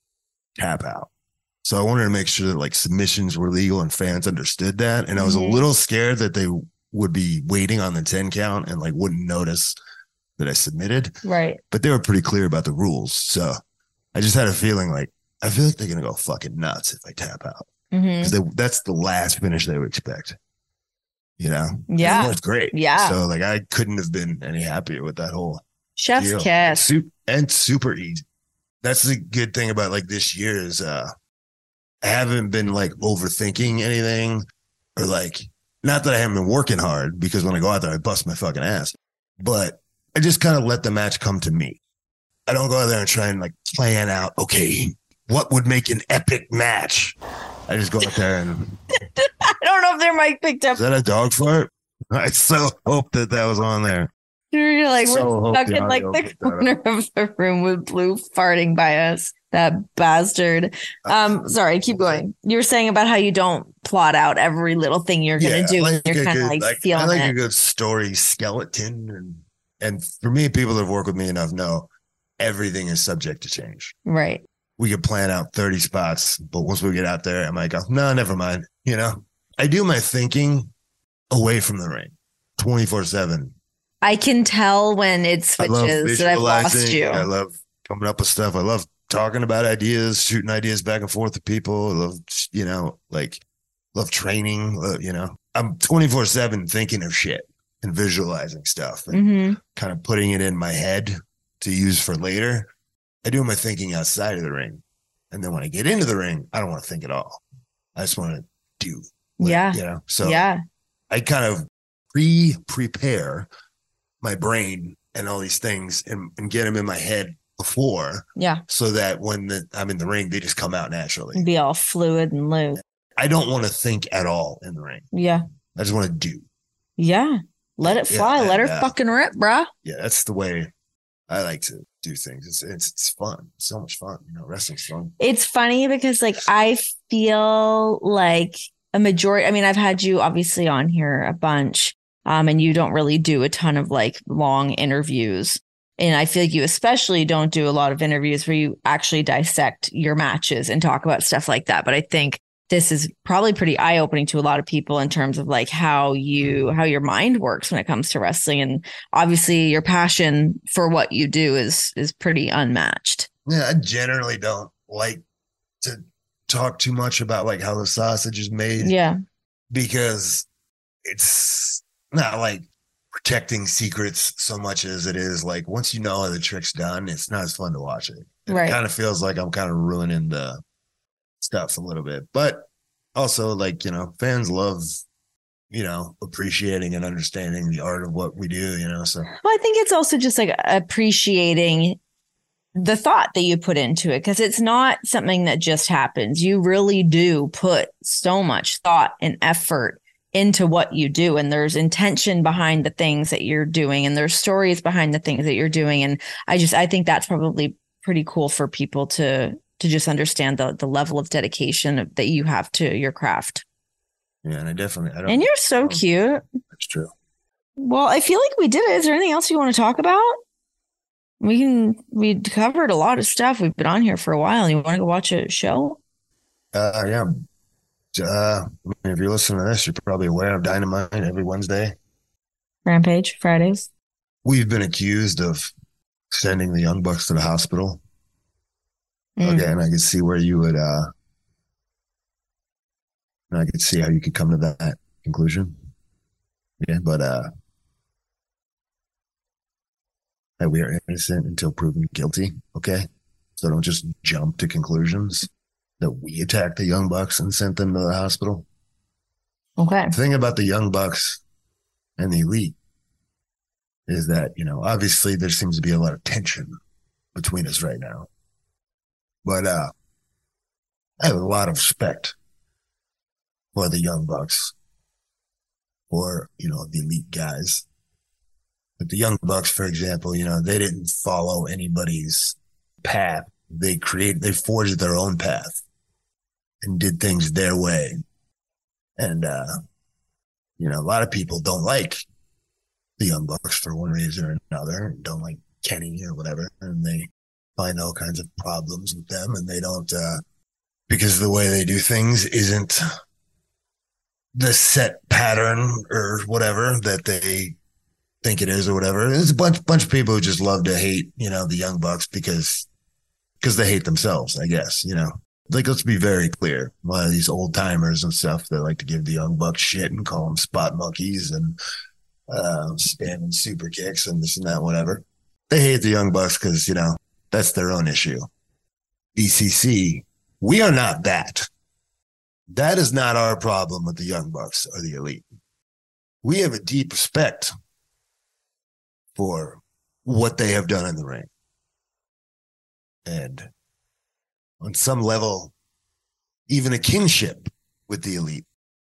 tap out. So I wanted to make sure that like submissions were legal and fans understood that. And I was Mhm. a little scared that they would be waiting on the ten count and like wouldn't notice that I submitted. Right. But they were pretty clear about the rules. So I just had a feeling like I feel like they're gonna go fucking nuts if I tap out. hmm Because that's the last finish they would expect, you know? Yeah. It was great. Yeah. So, like, I couldn't have been any happier with that whole Chef's deal. kiss. Su- and super easy. That's the good thing about, like, this year is uh, I haven't been, like, overthinking anything or, like, not that I haven't been working hard because when I go out there, I bust my fucking ass. But I just kind of let the match come to me. I don't go out there and try and, like, plan out, okay, what would make an epic match? I just go out there and I don't know if their mic picked up. is that a dog fart? I so hope that that was on there. You're like, So we're hope stuck the in like audio the picked that up. corner of the room with Blue farting by us. That bastard. Um, sorry, keep going. You were saying about how you don't plot out every little thing you're gonna Yeah, do. like and you're a kind of good- like, like- feeling I like it. a good story skeleton, and and for me, people that have worked with me enough know everything is subject to change. Right. We could plan out thirty spots, but once we get out there, I might go, no, never mind. You know, I do my thinking away from the ring, twenty four seven. I can tell when it I love switches that I've lost visualizing. you. I love coming up with stuff. I love talking about ideas, shooting ideas back and forth with people. I love, you know, like love training. uh, You know, I'm twenty four seven thinking of shit and visualizing stuff and hmm kind of putting it in my head to use for later. I do my thinking outside of the ring. And then when I get into the ring, I don't want to think at all. I just want to do. what- Yeah. You know, so yeah. I kind of pre prepare my brain and all these things and, and get them in my head before Yeah. so that when the, I'm in the ring, they just come out naturally. Be all fluid and loose. I don't want to think at all in the ring. Yeah. I just want to do. Yeah. Let it Yeah, fly. Let her and, uh, fucking rip, bruh. Yeah, that's the way I like to do things. It's it's, it's fun. It's so much fun. You know, wrestling's fun. It's funny because like I feel like a majority, I mean, I've had you obviously on here a bunch, um, and you don't really do a ton of like long interviews. And I feel like you especially don't do a lot of interviews where you actually dissect your matches and talk about stuff like that. But I think this is probably pretty eye-opening to a lot of people in terms of like how you how your mind works when it comes to wrestling. And obviously your passion for what you do is is pretty unmatched. Yeah, I generally don't like to talk too much about like how the sausage is made Yeah. because it's not like protecting secrets so much as it is like once you know how the trick's done, it's not as fun to watch it. It Right. kind of feels like I'm kind of ruining the stuff a little bit. But also, like, you know, fans love, you know, appreciating and understanding the art of what we do, you know. So Well, I think it's also just like appreciating the thought that you put into it because it's not something that just happens. You really do put so much thought and effort into what you do, and there's intention behind the things that you're doing, and there's stories behind the things that you're doing. And I just I think that's probably pretty cool for people to to just understand the the level of dedication that you have to your craft. yeah, and I definitely I don't And you're so cute. That's true. Well, I feel like we did it. Is there anything else you want to talk about? We can, we covered a lot of stuff. We've been on here for a while. You want to go watch a show? Uh yeah. Uh, I mean, if you're listening to this, you're probably aware of Dynamite every Wednesday. Rampage, Fridays. We've been accused of sending the Young Bucks to the hospital. Mm. Okay, and I could see where you would, uh, and I could see how you could come to that conclusion. Yeah, but uh, that we are innocent until proven guilty. Okay, so don't just jump to conclusions that we attacked the Young Bucks and sent them to the hospital. Okay. The thing about the Young Bucks and the Elite is that, you know, obviously there seems to be a lot of tension between us right now. But uh, I have a lot of respect for the Young Bucks, for, you know, the Elite guys. But the Young Bucks, for example, you know, they didn't follow anybody's path. They created, they forged their own path and did things their way. And, uh, you know, a lot of people don't like the Young Bucks for one reason or another, don't like Kenny or whatever. And they find all kinds of problems with them, and they don't, uh, because the way they do things isn't the set pattern or whatever that they think it is or whatever. There's a bunch, bunch of people who just love to hate, you know, the Young Bucks because, because they hate themselves, I guess, you know. Like, let's be very clear. A lot of these old timers and stuff, they like to give the Young Bucks shit and call them spot monkeys and uh, spamming super kicks and this and that, whatever. They hate the Young Bucks because, you know, that's their own issue. B C C, we are not that. That is not our problem with the Young Bucks or the Elite. We have a deep respect for what they have done in the ring. And on some level, even a kinship with the elite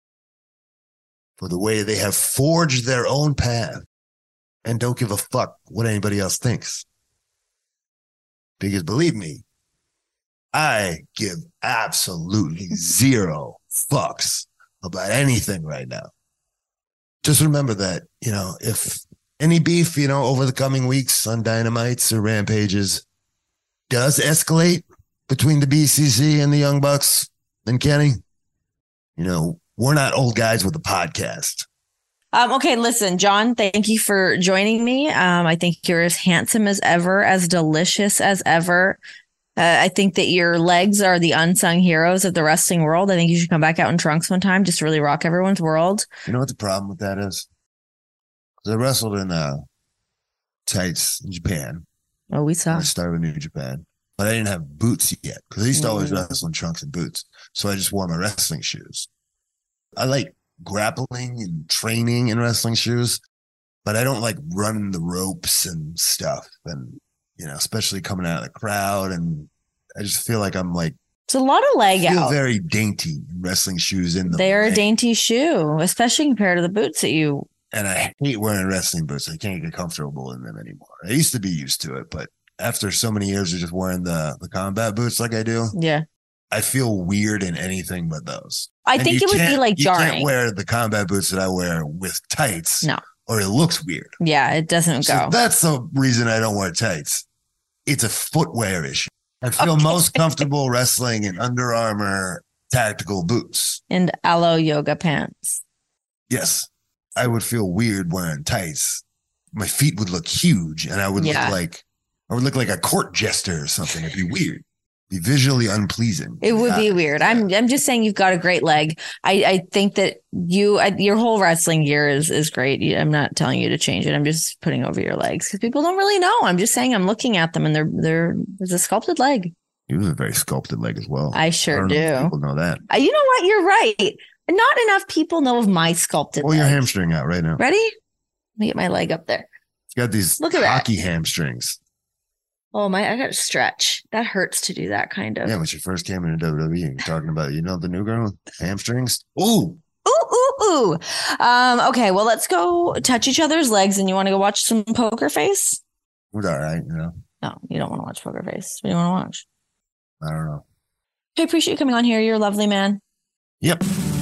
for the way they have forged their own path and don't give a fuck what anybody else thinks. Because believe me, I give absolutely zero fucks about anything right now. Just remember that, you know, if any beef, you know, over the coming weeks on Dynamites or Rampages does escalate between the B C C and the Young Bucks and Kenny, you know, we're not old guys with a podcast. Um, okay, listen, John, thank you for joining me. Um, I think you're as handsome as ever, as delicious as ever. Uh, I think that your legs are the unsung heroes of the wrestling world. I think you should come back out in trunks one time just to really rock everyone's world. You know what the problem with that is? Because I wrestled in uh, tights in Japan. Oh, we saw. I started in New Japan. But I didn't have boots yet because I used to always Mm. wrestle in trunks and boots. So I just wore my wrestling shoes. I like grappling and training in wrestling shoes, but I don't like running the ropes and stuff. And, you know, especially coming out of the crowd. And I just feel like I'm like, It's a lot of leg I feel out. very dainty in wrestling shoes in the They're a leg. dainty shoe, especially compared to the boots that you. And I hate wearing wrestling boots. I can't get comfortable in them anymore. I used to be used to it, but after so many years of just wearing the, the combat boots like I do, Yeah. I feel weird in anything but those. I And think you it would be can't- like You can't jarring. wear the combat boots that I wear with tights. No. Or it looks weird. Yeah, it doesn't So go. that's the reason I don't wear tights. It's a footwear issue. I feel Okay. most comfortable wrestling in Under Armour tactical boots. And aloe yoga pants. Yes. I would feel weird wearing tights. My feet would look huge and I would Yeah. look like I would look like a court jester or something. It'd be weird. Be visually unpleasing. It would be Yeah. weird. I'm I'm just saying you've got a great leg. I, I think that you I, your whole wrestling gear is is great. You- I'm not telling you to change it. I'm just putting over your legs because people don't really know. I'm just saying I'm looking at them and they're they're there's a sculpted leg. You have a very sculpted leg as well. I sure don't know if do. People know that. Uh, You know what? You're right. Not enough people know of my sculpted Pull leg. your hamstring out right now. Ready? Let me get my leg up there. It's got these Look at that. hockey hamstrings. Oh my! I got to stretch. That hurts to do that kind of. Yeah, when she first came into W W E, you're talking about, you know, the new girl with hamstrings. Ooh, Ooh, ooh, ooh. Um, okay, well, let's go touch each other's legs. And you want to go watch some Poker Face? it was all right. You know, No, you don't want to watch Poker Face. What do you want to watch? I don't know. I appreciate you coming on here. You're a lovely man. Yep.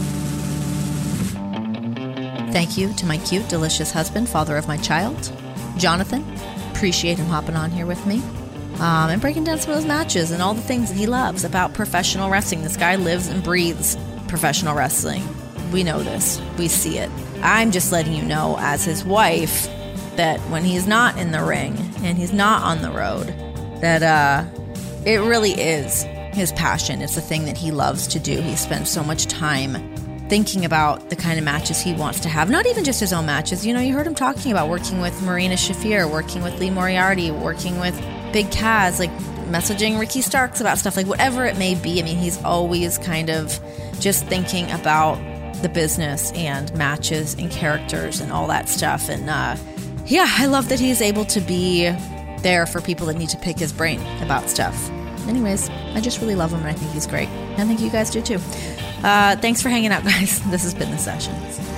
Thank you to my cute, delicious husband, father of my child, Jonathan. Appreciate him hopping on here with me um, and breaking down some of those matches and all the things that he loves about professional wrestling. This guy lives and breathes professional wrestling. We know this. We see it. I'm just letting you know, as his wife, that when he's not in the ring and he's not on the road, that uh, it really is his passion. It's the thing that he loves to do. He spends so much time thinking about the kind of matches he wants to have. Not even just his own matches. You know, you heard him talking about working with Marina Shafir, working with Lee Moriarty, working with Big Kaz, like messaging Ricky Starks about stuff, like whatever it may be. I mean, he's always kind of just thinking about the business and matches and characters and all that stuff. And uh, yeah, I love that he's able to be there for people that need to pick his brain about stuff. Anyways, I just really love him and I think he's great. And I think you guys do too. Uh, thanks for hanging out, guys. This has been The Sessions.